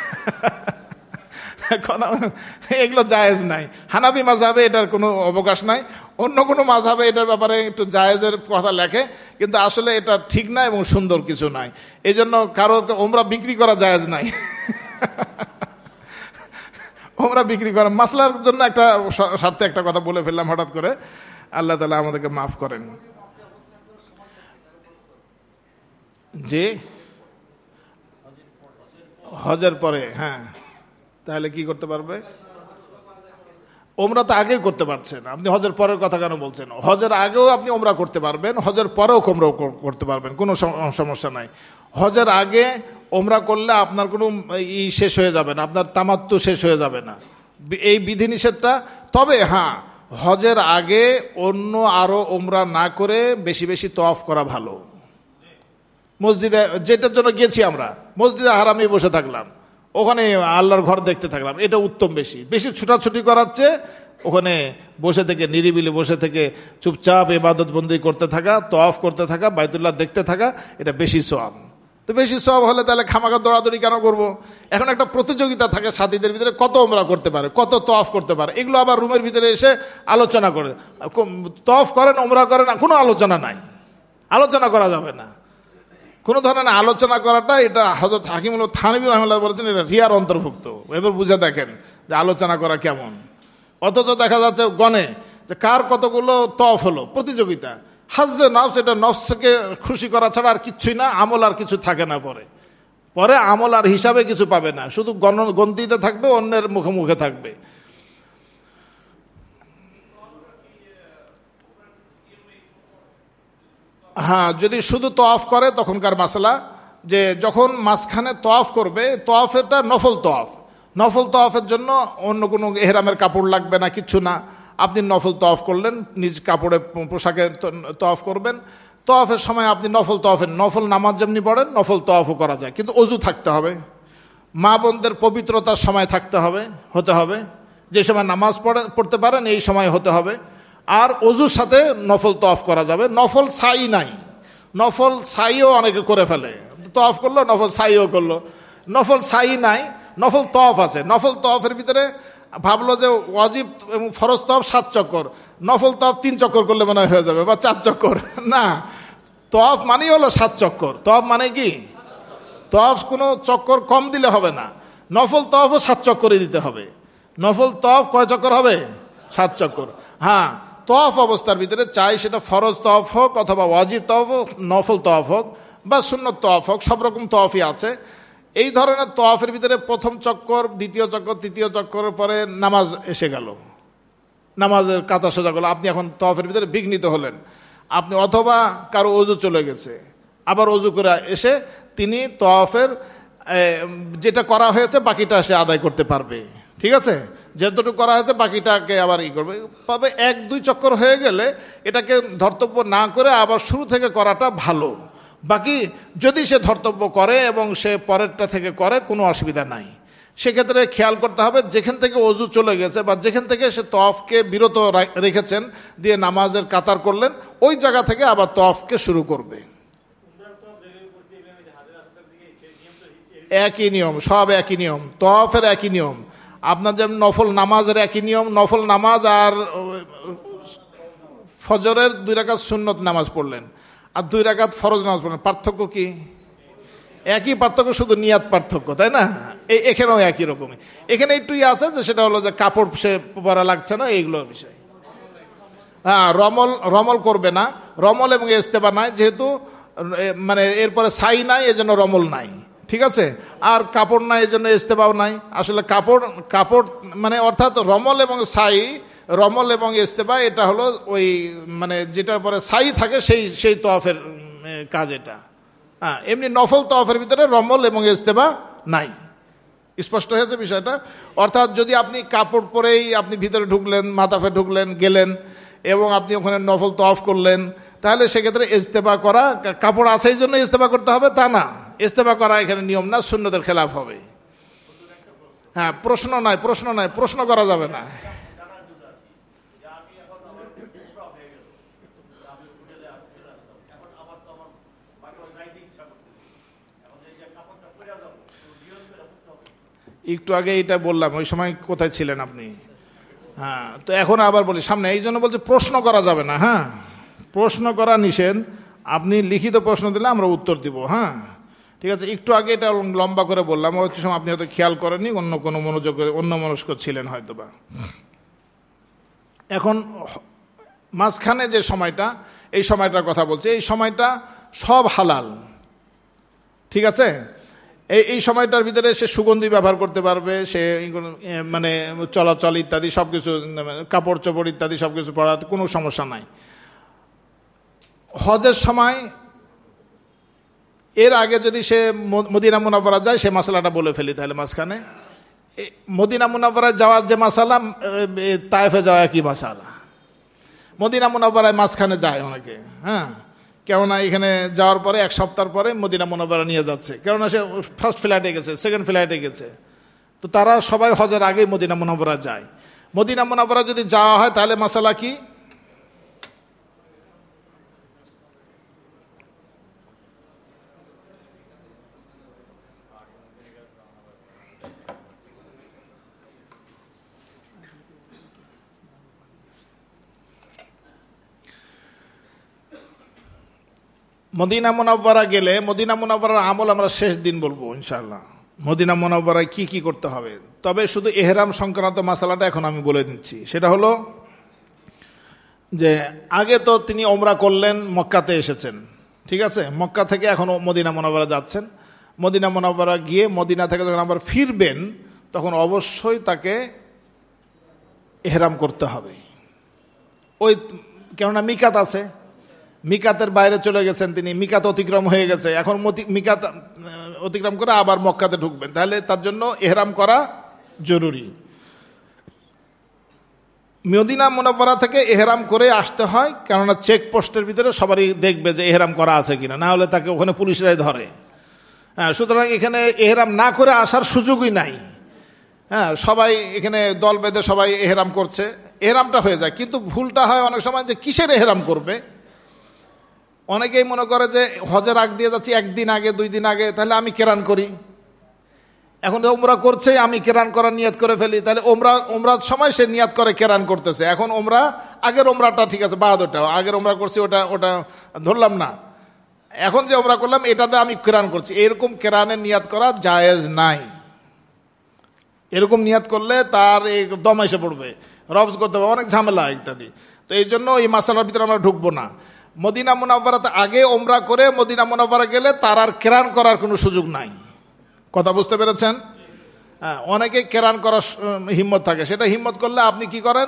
এগুলো জায়েজ নাই। হানাফি মাযহাবে এটার কোনো অবকাশ নাই, অন্য কোনো মাযহাবে এটার ব্যাপারে একটু জায়েজের কথা লেখে, কিন্তু আসলে এটা ঠিক না এবং সুন্দর কিছু নাই। এই জন্য কারো ওমরা বিক্রি করা জায়েজ নাই। ওমরা বিক্রি করা মাসলার জন্য একটা স্বার্থে একটা কথা বলে ফেললাম হঠাৎ করে, আল্লাহ তাআলা আমাদেরকে মাফ করেন। জি, হজের পরে, হ্যাঁ, তাহলে কি করতে পারবে? ওমরা তো আগেই করতে পারছেন, আপনি হজের পরের কথা কেন বলছেন? হজের আগেও আপনি ওমরা করতে পারবেন, হজের পরেও ওমরা করতে পারবেন, কোনো সমস্যা নাই। হজের আগে ওমরা করলে আপনার কোনো শেষ হয়ে যাবে না, আপনার তামাত্তু শেষ হয়ে যাবে না, এই বিধিনিষেধটা। তবে হ্যাঁ, হজের আগে অন্য আরো ওমরা না করে বেশি বেশি তওয়াফ করা ভালো। মসজিদে যেটার জন্য গেছি আমরা, মসজিদে হারামে বসে থাকলাম, ওখানে আল্লাহর ঘর দেখতে থাকলাম, এটা উত্তম। বেশি ছুটাছুটি করাচ্ছে ওখানে বসে থেকে, নিরিবিলি বসে থেকে চুপচাপ ইবাদত বন্দি করতে থাকা, তওয়াফ করতে থাকা, বাইতুল্লাহ দেখতে থাকা, এটা বেশি সওয়াব। তো বেশি সওয়াব হলে তাহলে খামাখা দৌড়াদৌড়ি কেন করব? এখন একটা প্রতিযোগিতা থাকে সাথীদের ভিতরে, কত ওমরা করতে পারে, কত তওয়াফ করতে পারে, এগুলো আবার রুমের ভিতরে এসে আলোচনা করে, তওয়াফ করেন ওমরা করেন, কোনো আলোচনা নাই, আলোচনা করা যাবে না। কোনো ধরনের আলোচনা করাটা, এটা হযরত হাকিমুল থানভী রাহিমাহুল্লাহ বলেছেন, এটা রিয়ার অন্তর্ভুক্ত। এবার বুঝে দেখেন যে আলোচনা করা কেমন। অথচ দেখা যাচ্ছে গনে যে কার কতগুলো তওয়াফ হলো, প্রতিযোগিতা। হাজ্জে নফস, এটা নফসকে খুশি করা ছাড়া আর কিচ্ছুই না, আমল আর কিছু থাকে না। পরে আমল আর হিসাবে কিছু পাবে না, শুধু গন্তিতে থাকবে, অন্যের মুখে মুখে থাকবে। হ্যাঁ, যদি শুধু তওয়াফ করে তখনকার মাসলা, যে যখন মাঝখানে তওয়াফ করবে, তওয়াফেরটা নফল তওয়াফ, নফল তওয়াফের জন্য অন্য কোনো এহরামের কাপড় লাগবে না, কিচ্ছু না। আপনি নফল তওয়াফ করলেন, নিজ কাপড়ে পোশাকে তওয়াফ করবেন। তওয়াফের সময় আপনি নফল নামাজ যেমনি পড়েন, নফল তওয়াফও করা যায়, কিন্তু অজু থাকতে হবে, মা বোনদের পবিত্রতার সময় হতে হবে, যে সময় নামাজ পড়তে পারেন এই সময় হতে হবে। আর অজুর সাথে নফল তওয়াফ করা যাবে। নফল সাই নাই, নফল সাইও অনেকে করে ফেলে, তওয়াফ করলো নফল সাইও করলো, নফল সাই নাই, নফল তওয়াফ আছে। নফল তওয়াফের ভিতরে ভাবলো যে ওয়াজিব এবং ফরজ তওয়াফ 7 চক্কর, নফল তওয়াফ 3 চক্কর করলে মনে হয়ে যাবে, বা 4 চক্কর। না, তওয়াফ মানেই হলো 7 চক্কর। তওয়াফ মানে কি? তওয়াফ কোনো চক্কর কম দিলে হবে না, নফল তওয়াফও 7 চক্করই দিতে হবে। নফল তওয়াফ কয় চক্কর হবে? 7 চক্কর। হ্যাঁ, তওয়াফ অবস্থার ভিতরে চাই সেটা ফরজ তওয়াফ হোক, অথবা ওয়াজিব তওয়াফ হোক, নফল তওয়াফ হোক, বা সুন্নত তওয়াফ হোক, সব রকম তওয়াফই আছে। এই ধরনের তওয়াফের ভিতরে প্রথম চক্কর, দ্বিতীয় চক্কর, তৃতীয় চক্করের পরে নামাজ এসে গেল, নামাজের কাতা সোজা করলো, আপনি এখন তওয়াফের ভিতরে বিঘ্নিত হলেন, আপনি অথবা কারো অজু চলে গেছে, আবার অজু করে এসে তিনি তওয়াফের যেটা করা হয়েছে বাকিটা সে আদায় করতে পারবে। ঠিক আছে, যেটুকু করা হয়েছে বাকিটাকে আবার করবে। তবে 1-2 চক্কর হয়ে গেলে এটাকে ধর্তব্য না করে আবার শুরু থেকে করাটা ভালো। বাকি যদি সে ধর্তব্য করে এবং সে পরেরটা থেকে করে, কোনো অসুবিধা নাই। সেক্ষেত্রে খেয়াল করতে হবে যেখান থেকে অজু চলে গেছে বা যেখান থেকে সে তওয়াফকে বিরত রেখেছেন দিয়ে নামাজের কাতার করলেন, ওই জায়গা থেকে আবার তওয়াফকে শুরু করবে। একই নিয়ম, সব একই নিয়ম, তওয়াফের একই নিয়ম। আপনার যেমন নফল নামাজের একই নিয়ম, নফল নামাজ আর ফজরের 2 রাকাত সুন্নত নামাজ পড়লেন আর 2 রাকাত ফরজ নামাজ পড়লেন, পার্থক্য কি? একই পার্থক্য, শুধু নিয়াত পার্থক্য, তাই না? এখানেও একই রকমই। এখানে একটুই আছে যে সেটা হলো যে কাপড় সে পরা লাগছে না, এইগুলোর বিষয়। হ্যাঁ, রমল করবে না, রমল এবং ইস্তেবা নাই, যেহেতু মানে এরপরে সাই নাই এজন্য রমল নাই। ঠিক আছে, আর কাপড় নাই এজন্য ইস্তেবাও নাই। আসলে কাপড় মানে অর্থাৎ রমল এবং সাই, রমল এবং ইস্তেবা এটা হলো ওই মানে যেটার পরে সাই থাকে সেই তওয়াফের কাজ এটা। হ্যাঁ, এমনি নফল তওয়াফের ভিতরে রমল এবং ইস্তেবা নাই। স্পষ্ট হয়েছে বিষয়টা? অর্থাৎ যদি আপনি কাপড় পরেই আপনি ভিতরে ঢুকলেন, মাতাফে ঢুকলেন, গেলেন এবং আপনি ওখানে নফল তওয়াফ করলেন, তাহলে সেক্ষেত্রে ইস্তেবা করা, কাপড় আছে এই জন্য ইস্তেবা করতে হবে তা না, ইস্তেবা করা এখানে নিয়ম না, সুন্নতের খেলাফ হবে। হ্যাঁ, প্রশ্ন নাই, প্রশ্ন করা যাবে না। একটু আগে এটা বললাম, ওই সময় কোথায় ছিলেন আপনি? হ্যাঁ, তো এখন আবার বলি সামনে, এই জন্য বলছে প্রশ্ন করা যাবে না। হ্যাঁ, প্রশ্ন করা নিষেধ। আপনি লিখিত প্রশ্ন দিলে আমরা উত্তর দিব। হ্যাঁ, ঠিক আছে। একটু আগে এটা লম্বা করে বললাম, ওই সময় আপনি হয়তো খেয়াল করেননি, অন্য মনস্ক ছিলেন হয়তো বা। এখন মাঝখানে যে সময়টা, এই সময়টার কথা বলছে, এই সময়টা সব হালাল। ঠিক আছে, এই সময়টার ভিতরে সে সুগন্ধি ব্যবহার করতে পারবে, সে মানে চলাচল ইত্যাদি সবকিছু, কাপড় চোপড় ইত্যাদি সবকিছু পরাতে কোনো সমস্যা নাই। হজের সময় এর আগে যদি সে মদিনা মুনাওয়ারা যায়, সে মাসালাটা বলে ফেলি তাহলে মাঝখানে। মদিনা মুনাওয়ারায় যাওয়ার যে মাসালা, তায়েফে যাওয়া একই মাসালা। মদিনা মুনাওয়ারায় মাঝখানে যায় অনেকে। হ্যাঁ, কেননা এখানে যাওয়ার পরে 1 সপ্তাহ পরে মদিনা মুনাওয়ারা নিয়ে যাচ্ছে, কেননা সে ফার্স্ট ফ্লাইটে গেছে, সেকেন্ড ফ্লাইটে গেছে, তো তারা সবাই হজের আগেই মদিনা মুনাওয়ারা যায়। মদিনা মুনাওয়ারা যদি যাওয়া হয় তাহলে মাসালা কি? মদিনা মুনাওয়ারা গেলে, মদিনা মুনাওয়ারার আমল আমরা শেষ দিন বলবো ইনশাআল্লাহ, মদিনা মুনাওয়ারায় কি কি করতে হবে। তবে শুধু এহরাম সংক্রান্ত মাসালাটা এখন আমি বলে দিচ্ছি। সেটা হলো যে আগে তো তিনি ওমরা করলেন, মক্কাতে এসেছেন। ঠিক আছে, মক্কা থেকে এখন মদিনা মুনাওয়ারা যাচ্ছেন। মদিনা মুনাওয়ারা গিয়ে মদিনা থেকে যখন আবার ফিরবেন, তখন অবশ্যই তাকে এহরাম করতে হবে। ওই কেননা মিকাত আছে, মিকাতের বাইরে চলে গেছেন তিনি, মিকাত অতিক্রম হয়ে গেছে, এখন মিকাত অতিক্রম করে আবার মক্কাতে ঢুকবেন, তাহলে তার জন্য এহরাম করা জরুরি। মদিনা মুনাওয়ারা থেকে এহরাম করে আসতে হয়, কেননা চেকপোস্টের ভিতরে সবারই দেখবে যে এহরাম করা আছে কিনা, না হলে তাকে ওখানে পুলিশরাই ধরে। হ্যাঁ, সুতরাং এখানে এহরাম না করে আসার সুযোগই নাই। হ্যাঁ, সবাই এখানে দল বেঁধে সবাই এহরাম করছে, এহরামটা হয়ে যায়। কিন্তু ভুলটা হয় অনেক সময় যে কিসের এহরাম করবে। অনেকেই মনে করে যে হজের আগ দিয়ে যাচ্ছি 1 দিন আগে 2 দিন আগে, তাহলে আমি কেরান করি। এখন ওমরা করছে, আমি কেরান করার নিয়ত করে ফেলি, তাহলে ওমরার সময় সে নিয়ত করে কেরান করতেছে। এখন ওমরা, আগের ওমরাটা ঠিক আছে, বাহাদুরটা আগের ওমরা করছি, ওটা ধরলাম না। এখন যে ওমরা করলাম এটাতে আমি কেরান করছি, এরকম কেরানের নিয়ত করা জায়েজ নাই। এরকম নিয়ত করলে তার দম এসে পড়বে, রফজ করতে হবে, অনেক ঝামেলা ইত্যাদি। তো এই জন্য এই মাসালার ভিতরে আমরা ঢুকবো না। মদিনা মুনাওয়ারাতে আগে ওমরা করে মদিনা মুনাওয়ারা গেলে তার আর কেরান করার কোনো সুযোগ নাই। কথা বুঝতে পেরেছেন? হ্যাঁ, অনেকে কেরান করার হিম্মত থাকে, সেটা হিম্মত করলে আপনি কি করেন,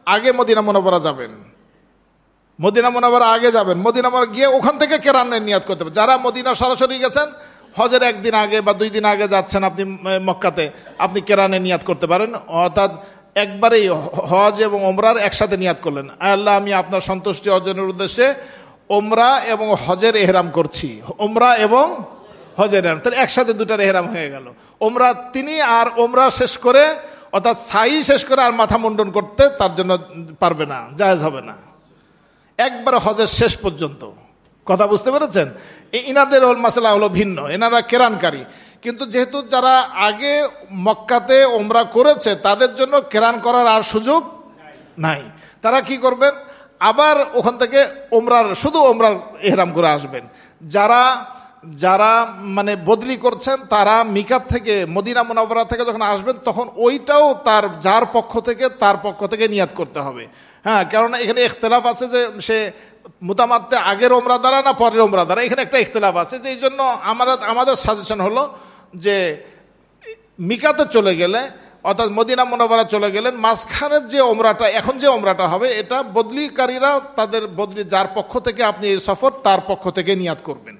আগে মদিনা মুনাওয়ারা যাবেন, মদিনা মুনাওয়ারা আগে যাবেন, মদিনা মুনাওয়ারা গিয়ে ওখান থেকে কেরানের নিয়াত করতে হবে। যারা মদিনা সরাসরি গেছেন, হজের একদিন আগে বা 2 দিন আগে যাচ্ছেন আপনি মক্কাতে, আপনি কেরানে নিয়াত করতে পারেন। অর্থাৎ একবারেই হজ এবং ওমরার একসাথে নিয়াত করলেন, আল্লাহ আমি আপনার সন্তুষ্টি অর্জনের উদ্দেশ্যে ওমরা এবং হজের এহরাম করছি, ওমরা এবং হজের এহরাম, তাহলে একসাথে 2টার এহরাম হয়ে গেল। ওমরা তিনি আর ওমরা শেষ করে অর্থাৎ সাই শেষ করে আর মাথা মুন্ডন করতে তার জন্য পারবে না, জায়েজ হবে না, একবার হজের শেষ পর্যন্ত। কথা বুঝতে পেরেছেন? ইনাদের মাসলা হলো ভিন্ন, এনারা কেরানকারী, কিন্তু যেহেতু যারা আগে মক্কাতে ওমরা করেছে তাদের জন্য কেরান করার আর সুযোগ নাই। তারা কি করবেন, আবার ওখান থেকে শুধু ওমরার এহরাম করে আসবেন। যারা যারা মানে বদলি করছেন তারা মিকাত থেকে মদিনা মুনাওয়ারা থেকে যখন আসবেন তখন ওইটাও যার পক্ষ থেকে নিয়াত করতে হবে। হ্যাঁ, কারণ এখানে ইখতিলাফ আছে যে সে মুতামাত্তে আগের ওমরা দ্বারা না পরের ওমরা দ্বারা, এখানে একটা ইখতিলাফ আছে। যে এই জন্য আমাদের সাজেশন হলো যে মিকাতে চলে গেলে অর্থাৎ মদিনা মুনাওয়ারা চলে গেলেন, মাঝখানের যে ওমরাটা এখন যে ওমরাটা হবে এটা বদলিকারীরা তাদের বদলি যার পক্ষ থেকে আপনি এই সফর তার পক্ষ থেকে নিয়াত করবেন।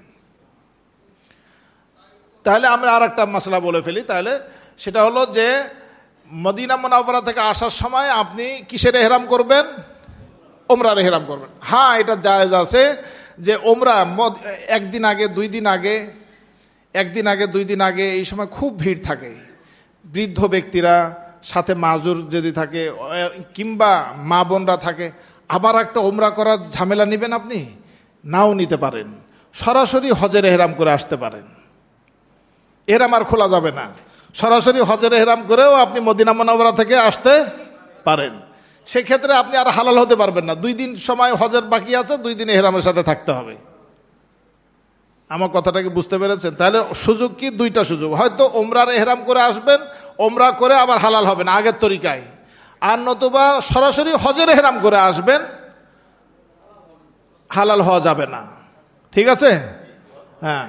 তাহলে আমরা আর একটা মশলা বলে ফেলি, তাহলে সেটা হলো যে মদিনা মুনাওয়ারা থেকে আসার সময় আপনি কিসের এহরাম করবেন? ওমরার এহরাম করবেন। হ্যাঁ, এটা জায়েজ আছে যে ওমরা একদিন আগে 2 দিন আগে এই সময় খুব ভিড় থাকে, বৃদ্ধ ব্যক্তিরা সাথে মাজুর যদি থাকে কিংবা মা বোনরা থাকে, আবার একটা ওমরা করার ঝামেলা নেবেন, আপনি নাও নিতে পারেন, সরাসরি হজের এহরাম করে আসতে পারেন, এহরাম আর খোলা যাবে না, সরাসরি হজের এহরাম করেও আপনি মদিনা মুনাওয়ারা থেকে আসতে পারেন। সেক্ষেত্রে আপনি আর হালাল হতে পারবেন না, 2 দিন সময় হজের বাকি আছে, 2 দিন এহরামের সাথে থাকতে হবে। আমার কথাটাকে বুঝতে পেরেছেন? তাহলে সুযোগ কি? 2টা সুযোগ, হয়তো ওমরার এহরাম করে আসবেন, ওমরা করে আবার হালাল হবেন আগের তরিকায়, আর নতুবা সরাসরি হজের এহরাম করে আসবেন, হালাল হওয়া যাবে না। ঠিক আছে? হ্যাঁ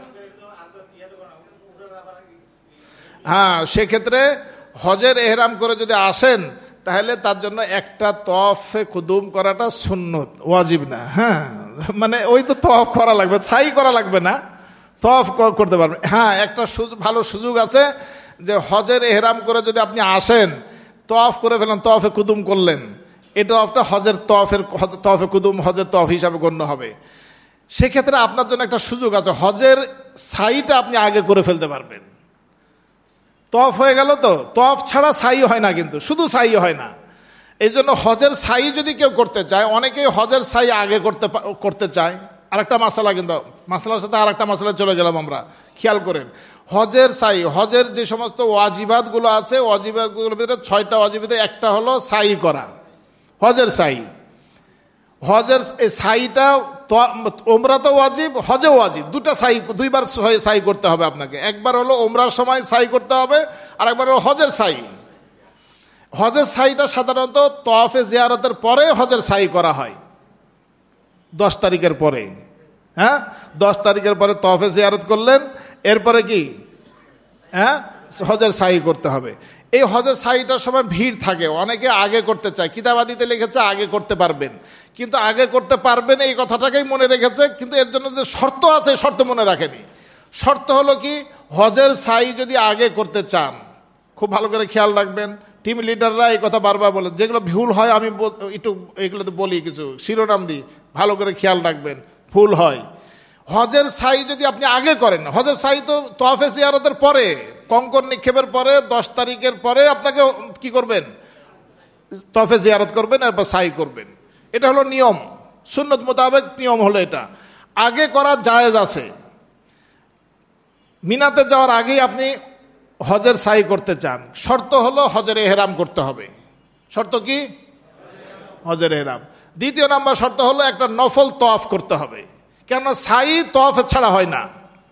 হ্যাঁ, সেক্ষেত্রে হজের এহরাম করে যদি আসেন তাহলে তার জন্য একটা তওয়াফে কুদুম করাটা সুন্নত, ওয়াজিব না। হ্যাঁ, মানে ওই তো তওয়াফ করা লাগবে, সাই করা লাগবে না, তওয়াফ করতে পারবেন। হ্যাঁ, একটা ভালো সুযোগ আছে যে হজের এহরাম করে যদি আপনি আসেন, তওয়াফ করে ফেলেন, তওয়াফে কুদুম করলেন, এই তওয়াফটা হজের তওয়াফে কুদুম হজের তওয়াফ হিসাবে গণ্য হবে। সেক্ষেত্রে আপনার জন্য একটা সুযোগ আছে, হজের সাইটা আপনি আগে করে ফেলতে পারবেন। তওয়াফ হয়ে গেল, তো তওয়াফ ছাড়া সাই হয় না, কিন্তু শুধু সাই হয় না। এই জন্য হজের সাই যদি কেউ করতে চায়, অনেকেই হজের সাই আগে করতে চায়। আরেকটা মাসালা, কিন্তু মাসালার সাথে আরেকটা মাসালা চলে গেলাম আমরা, খেয়াল করেন। হজের সাই, হজের যে সমস্ত ওয়াজিবাতগুলো আছে, ওয়াজিবাতগুলোর ভিতরে 6টা ওয়াজিবাতে একটা হলো সাই করা, হজের সাই। হজের এই সাইটা ওমরা তো ওয়াজিব, হজেও ওয়াজিব, 2বার সাই করতে হবে আপনাকে। একবার হলো ওমরার সময় সাই করতে হবে, আর একবার হলো হজের সাই। হজের সাইটা সাধারণত তওয়াফে জিয়ারতের পরে হজের সাই করা হয়, 10 তারিখের পরে। হ্যাঁ, 10 তারিখের পরে তওয়াফে জিয়ারত করলেন, এরপরে কি হজের সাই করতে হবে। এই হজের সাইটার সময় ভিড় থাকে, অনেকে আগে করতে চায়, কিতাবাদিতে লিখেছে আগে করতে পারবেন, কিন্তু আগে করতে পারবেন এই কথাটাকেই মনে রেখেছে, কিন্তু এর জন্য যে শর্ত আছে শর্ত মনে রাখেনি। শর্ত হলো কি, হজের সাই যদি আগে করতে চান, খুব ভালো করে খেয়াল রাখবেন, টিম লিডাররা এই কথা বারবার বলে, যেগুলো ভুল হয় আমি একটু এগুলোতে বলি, কিছু শিরোনাম দিই, ভালো করে খেয়াল রাখবেন, ভুল হয়। হজের সাই যদি আপনি আগে করেন, হজের সাই তো তওয়াফে জিয়ারতের পরে, কঙ্কর নিক্ষেপের পরে 10 তারিখের পরে আপনাকে কি করবেন? তওয়াফে জিয়ারত করবেন, এরপর সাই করবেন। এটা হলো নিয়ম, সুন্নত মোতাবেক নিয়ম হলো এটা। আগে করা জায়েজ আছে, মিনাতে যাওয়ার আগেই আপনি হজের সাই করতে চান, শর্ত হলো হজের এহরাম করতে হবে। শর্ত কি? হজের এহরাম। দ্বিতীয় নাম্বার শর্ত হলো একটা নফল তওয়াফ করতে হবে, কেন সাই তওয়াফে ছাড়া হয় না।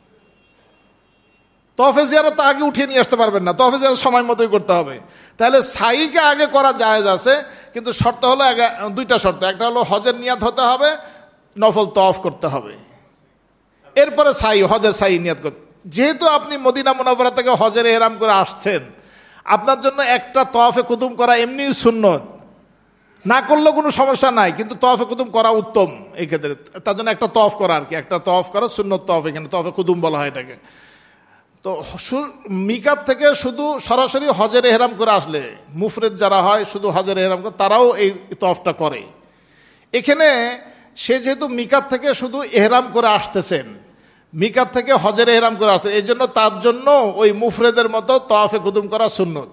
তওয়াফে জিয়ারত আগে উঠিয়ে নিয়ে আসতে পারবেন না, তওয়াফে জিয়ারত সময় মতোই করতে হবে। তাহলে সাইকে আগে করা জায়েজ আছে, কিন্তু শর্ত হলো 2টা শর্ত। একটা হলো হজের নিয়াত হতে হবে, নফল তওয়াফ করতে হবে, এরপরে সাই, হজের সাই নিয়াত করতে। যেহেতু আপনি মদিনা মুনাওয়ারা থেকে হজের এহরাম করে আসছেন, আপনার জন্য একটা তওয়াফে কুদুম করা এমনি সুন্নত, না করলেও কোনো সমস্যা নাই, কিন্তু তওয়াফে কুদুম করা উত্তম এই ক্ষেত্রে। তার জন্য একটা তওয়াফ করা আর কি, একটা তওয়াফ করা সুন্নত তওয়াফ, এখানে তওয়াফে কুদুম বলা হয় এটাকে। তো মিকাত থেকে শুধু সরাসরি হজের এহরাম করে আসলে, মুফরিদ যারা হয় শুধু হজের এহরাম করে, তারাও এই তওয়াফটা করে। এখানে সে যেহেতু মিকাত থেকে শুধু এহরাম করে আসতেছেন, মিকাত থেকে হজের এহরাম করে আসতেন, এই জন্য তার জন্য ওই মুফরিদের মতো তওয়াফে কুদুম করা সুন্নত।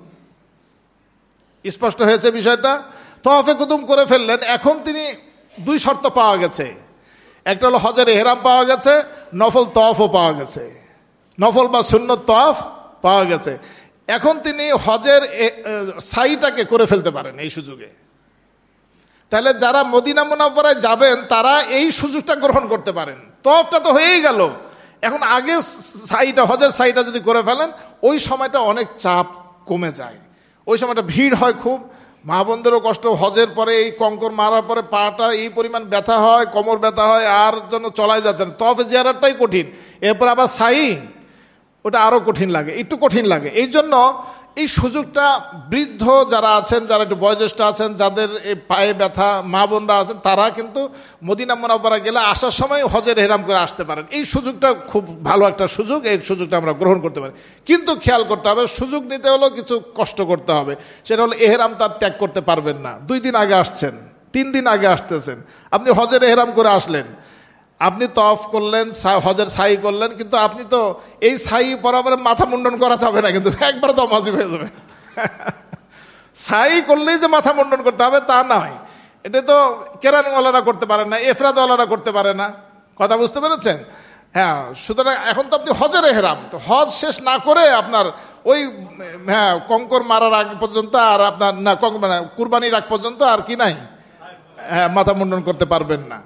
স্পষ্ট হয়েছে বিষয়টা? তওয়াফে কুদুম করে ফেললেন, এখন তিনি দুই শর্ত পাওয়া গেছে, একটা হলো হজের এহরাম পাওয়া গেছে, নফল তওয়াফও পাওয়া গেছে, নফল বা সুন্নত তওয়াফ পাওয়া গেছে। এখন তিনি হজের সাইটাকে করে ফেলতে পারেন এই সুযোগে। তাহলে যারা মদিনা মুনাওয়ারায় যাবেন তারা এই সুযোগটা গ্রহণ করতে পারেন। তওয়াফটা তো হয়েই গেল, এখন আগে সাইটা, হজের সাইটা যদি করে ফেলেন, ওই সময়টা অনেক চাপ কমে যায়, ওই সময়টা ভিড় হয় খুব, মা বোনদেরও কষ্ট, হজের পরে এই কঙ্কর মারার পরে পাটা এই পরিমাণ ব্যথা হয়, কোমর ব্যথা হয়, আর জন্য চলাই যাচ্ছেন। তওয়াফে জিয়ারতটাই কঠিন, এরপর আবার সাই, ওটা আরো কঠিন লাগে, একটু কঠিন লাগে। এই জন্য এই সুযোগটা বৃদ্ধ যারা আছেন, যারা একটু বয়োজ্যেষ্ঠ আছেন, যাদের এই পায়ে ব্যথা, মা বোনরা আছেন, তারা কিন্তু মদিনা মুনাওয়ারা গেলে আসার সময় হজের এহরাম করে আসতে পারেন। এই সুযোগটা খুব ভালো একটা সুযোগ, এই সুযোগটা আমরা গ্রহণ করতে পারি। কিন্তু খেয়াল করতে হবে, সুযোগ নিতে হলেও কিছু কষ্ট করতে হবে। সেটা হলো এহরাম তার ত্যাগ করতে পারবেন না। 2 দিন আগে আসছেন, 3 দিন আগে আসতেছেন, আপনি হজের এহরাম করে আসলেন, আপনি তওয়াফ করলেন, হজের সাই করলেন, কিন্তু আপনি তো এই সাই বরাবর মাথা মুন্ডন করা যাবে না, কিন্তু একবার তো ওয়াজিব হয়ে যাবে। সাই করলেই যে মাথা মুন্ডন করতে হবে তা নয়, এটা তো কেরানওয়ালারা করতে পারে না, এফরাদওয়ালারা করতে পারে না। কথা বুঝতে পেরেছেন? হ্যাঁ, সুতরাং এখন তো আপনি হজের এহরাম, তো হজ শেষ না করে আপনার ওই কঙ্কর মারার আগ পর্যন্ত আর আপনার না কুরবানির আগ পর্যন্ত আর কি নাই, মাথা মুন্ডন করতে পারবেন না।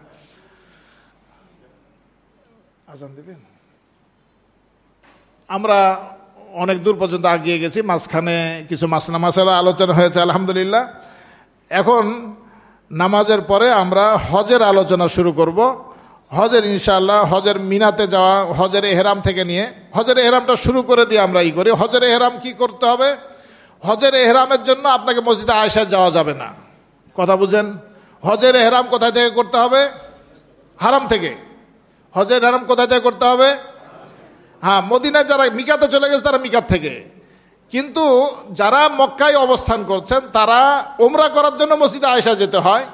আমরা অনেক দূর পর্যন্ত আগিয়ে গেছি, মাঝখানে কিছু মাসলা আলোচনা হয়েছে আলহামদুলিল্লাহ। এখন নামাজের পরে আমরা হজের আলোচনা শুরু করব। হজের ইনশাআল্লাহ হজের মিনাতে যাওয়া, হজের এহরাম থেকে নিয়ে হজের এহরামটা শুরু করে দিয়ে আমরা করি। হজের এহরাম কি করতে হবে? হজের এহরামের জন্য আপনাকে মসজিদে আয়েশায় যাওয়া যাবে না। কথা বুঝেন? হজের এহরাম কোথায় থেকে করতে হবে? হারাম থেকে। হজের এহরাম কোথায় থেকে করতে হবে? হ্যাঁ, মদিনায় যারা মিকাতে চলে গেছে তারা মিকাত থেকে, কিন্তু যারা মক্কায় অবস্থান করছেন তারা ওমরা করার জন্য মসজিদে আয়েশা যেতে হয়।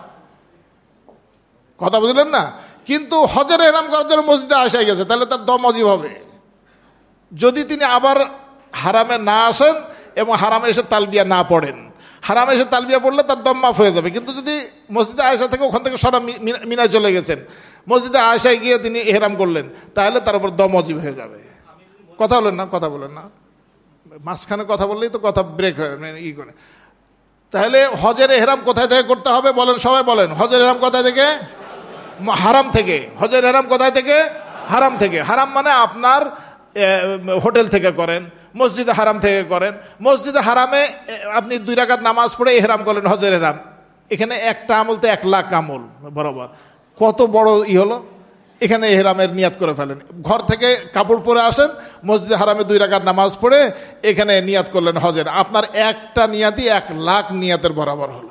কথা বুঝলেন না? কিন্তু হজের এহরাম করার জন্য মসজিদে আয়েশায় গেছে, তাহলে তার দম অজীব হবে। যদি তিনি আবার হারামে না আসেন এবং হারামে এসে তালবিয়া না পড়েন, হারামে এসে তালবিয়া পড়লে তার দম মাফ হয়ে যাবে। কিন্তু যদি মসজিদে আয়েশা থেকে ওখান থেকে সরা মিনায় চলে গেছেন, মসজিদে আয়েশায় গিয়ে তিনি এহরাম করলেন, তাহলে তার উপর দম অজীব হয়ে যাবে। কথা বলেন না, কথা বলেন না, মাঝখানে কথা বললেই তো কথা ব্রেক হয় করে। তাহলে হজের এহরাম কোথায় থেকে করতে হবে বলেন, সবাই বলেন। হজের এহরাম কোথায় থেকে? হারাম থেকে। হজের এহরাম কোথায় থেকে? হারাম থেকে। হারাম মানে আপনার হোটেল থেকে করেন, মসজিদে হারাম থেকে করেন। মসজিদে হারামে আপনি 2 রাকাত নামাজ পড়ে এহরাম করলেন, হজের এহরাম। এখানে একটা আমল তো 1 লাখ আমল বরাবর, কত বড় হলো। এখানে এহরামের নিয়াত করে ফেলেন, ঘর থেকে কাপড় পরে আসেন, মসজিদে হারামে 2 রাকাত নামাজ পড়ে এখানে নিয়াত করলেন হজের, আপনার একটা নিয়াতই 1 লাখ নিয়াতের বরাবর হলো।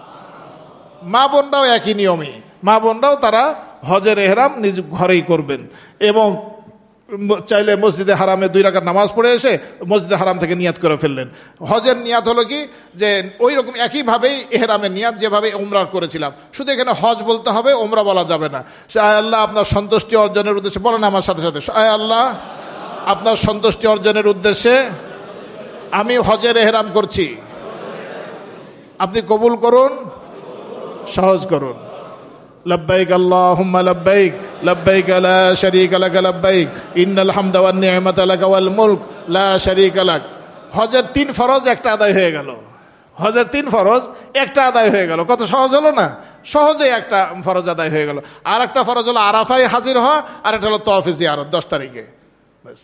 মা বোনরাও একই নিয়মে, মা বোনরাও তারা হজের এহরাম নিজ ঘরেই করবেন, এবং চাইলে মসজিদে হারামে 2 রাকাত নামাজ পড়ে এসে মসজিদে হারাম থেকে নিয়াত করে ফেললেন। হজের নিয়াত হলো কি, যে ওই রকম একইভাবেই এহরামের নিয়াত যেভাবে উমরা করেছিলাম, শুধু এখানে হজ বলতে হবে, উমরা বলা যাবে না। আয় আল্লাহ আপনার সন্তুষ্টি অর্জনের উদ্দেশ্যে, বলেন আমার সাথে সাথে, আয় আল্লাহ আপনার সন্তুষ্টি অর্জনের উদ্দেশ্যে আমি হজের এহরাম করছি, আপনি কবুল করুন, সহজ করুন। লব্বাইক আল্লাহুম্মা লব্বাইক, লব্বাইক লা শারীকা লাক লব্বাইক, ইন্নাল হামদা ওয়ান নি'মাতা লাক ওয়াল মুলক লা শারীকা লাক। হজের 3 ফরজ একটা আদায় হয়ে গেল। হজের 3 ফরজ একটা আদায় হয়ে গেল। কত সহজ হলো না? সহজে একটা ফরজ আদায় হয়ে গেল। আর একটা ফরজ হলো আরাফায় হাজির হওয়া, আর একটা হলো তওয়াফে জিয়ারত 10 তারিখে। ব্যাস,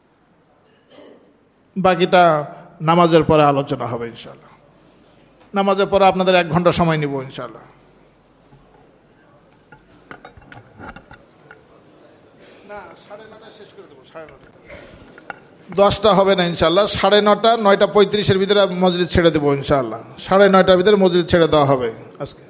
বাকিটা নামাজের পরে আলোচনা হবে ইনশাআল্লাহ। নামাজের পরে আপনাদের 1 ঘন্টা সময় নিব ইনশাআল্লাহ। না, 9:30 শেষ করে দেবো, 9:30 10টা হবে না ইনশাআল্লাহ। 9:30 9:35-এর ভিতরে মসজিদ ছেড়ে দেবো ইনশাআল্লাহ। 9:30-র ভিতরে মসজিদ ছেড়ে দেওয়া হবে আজকে।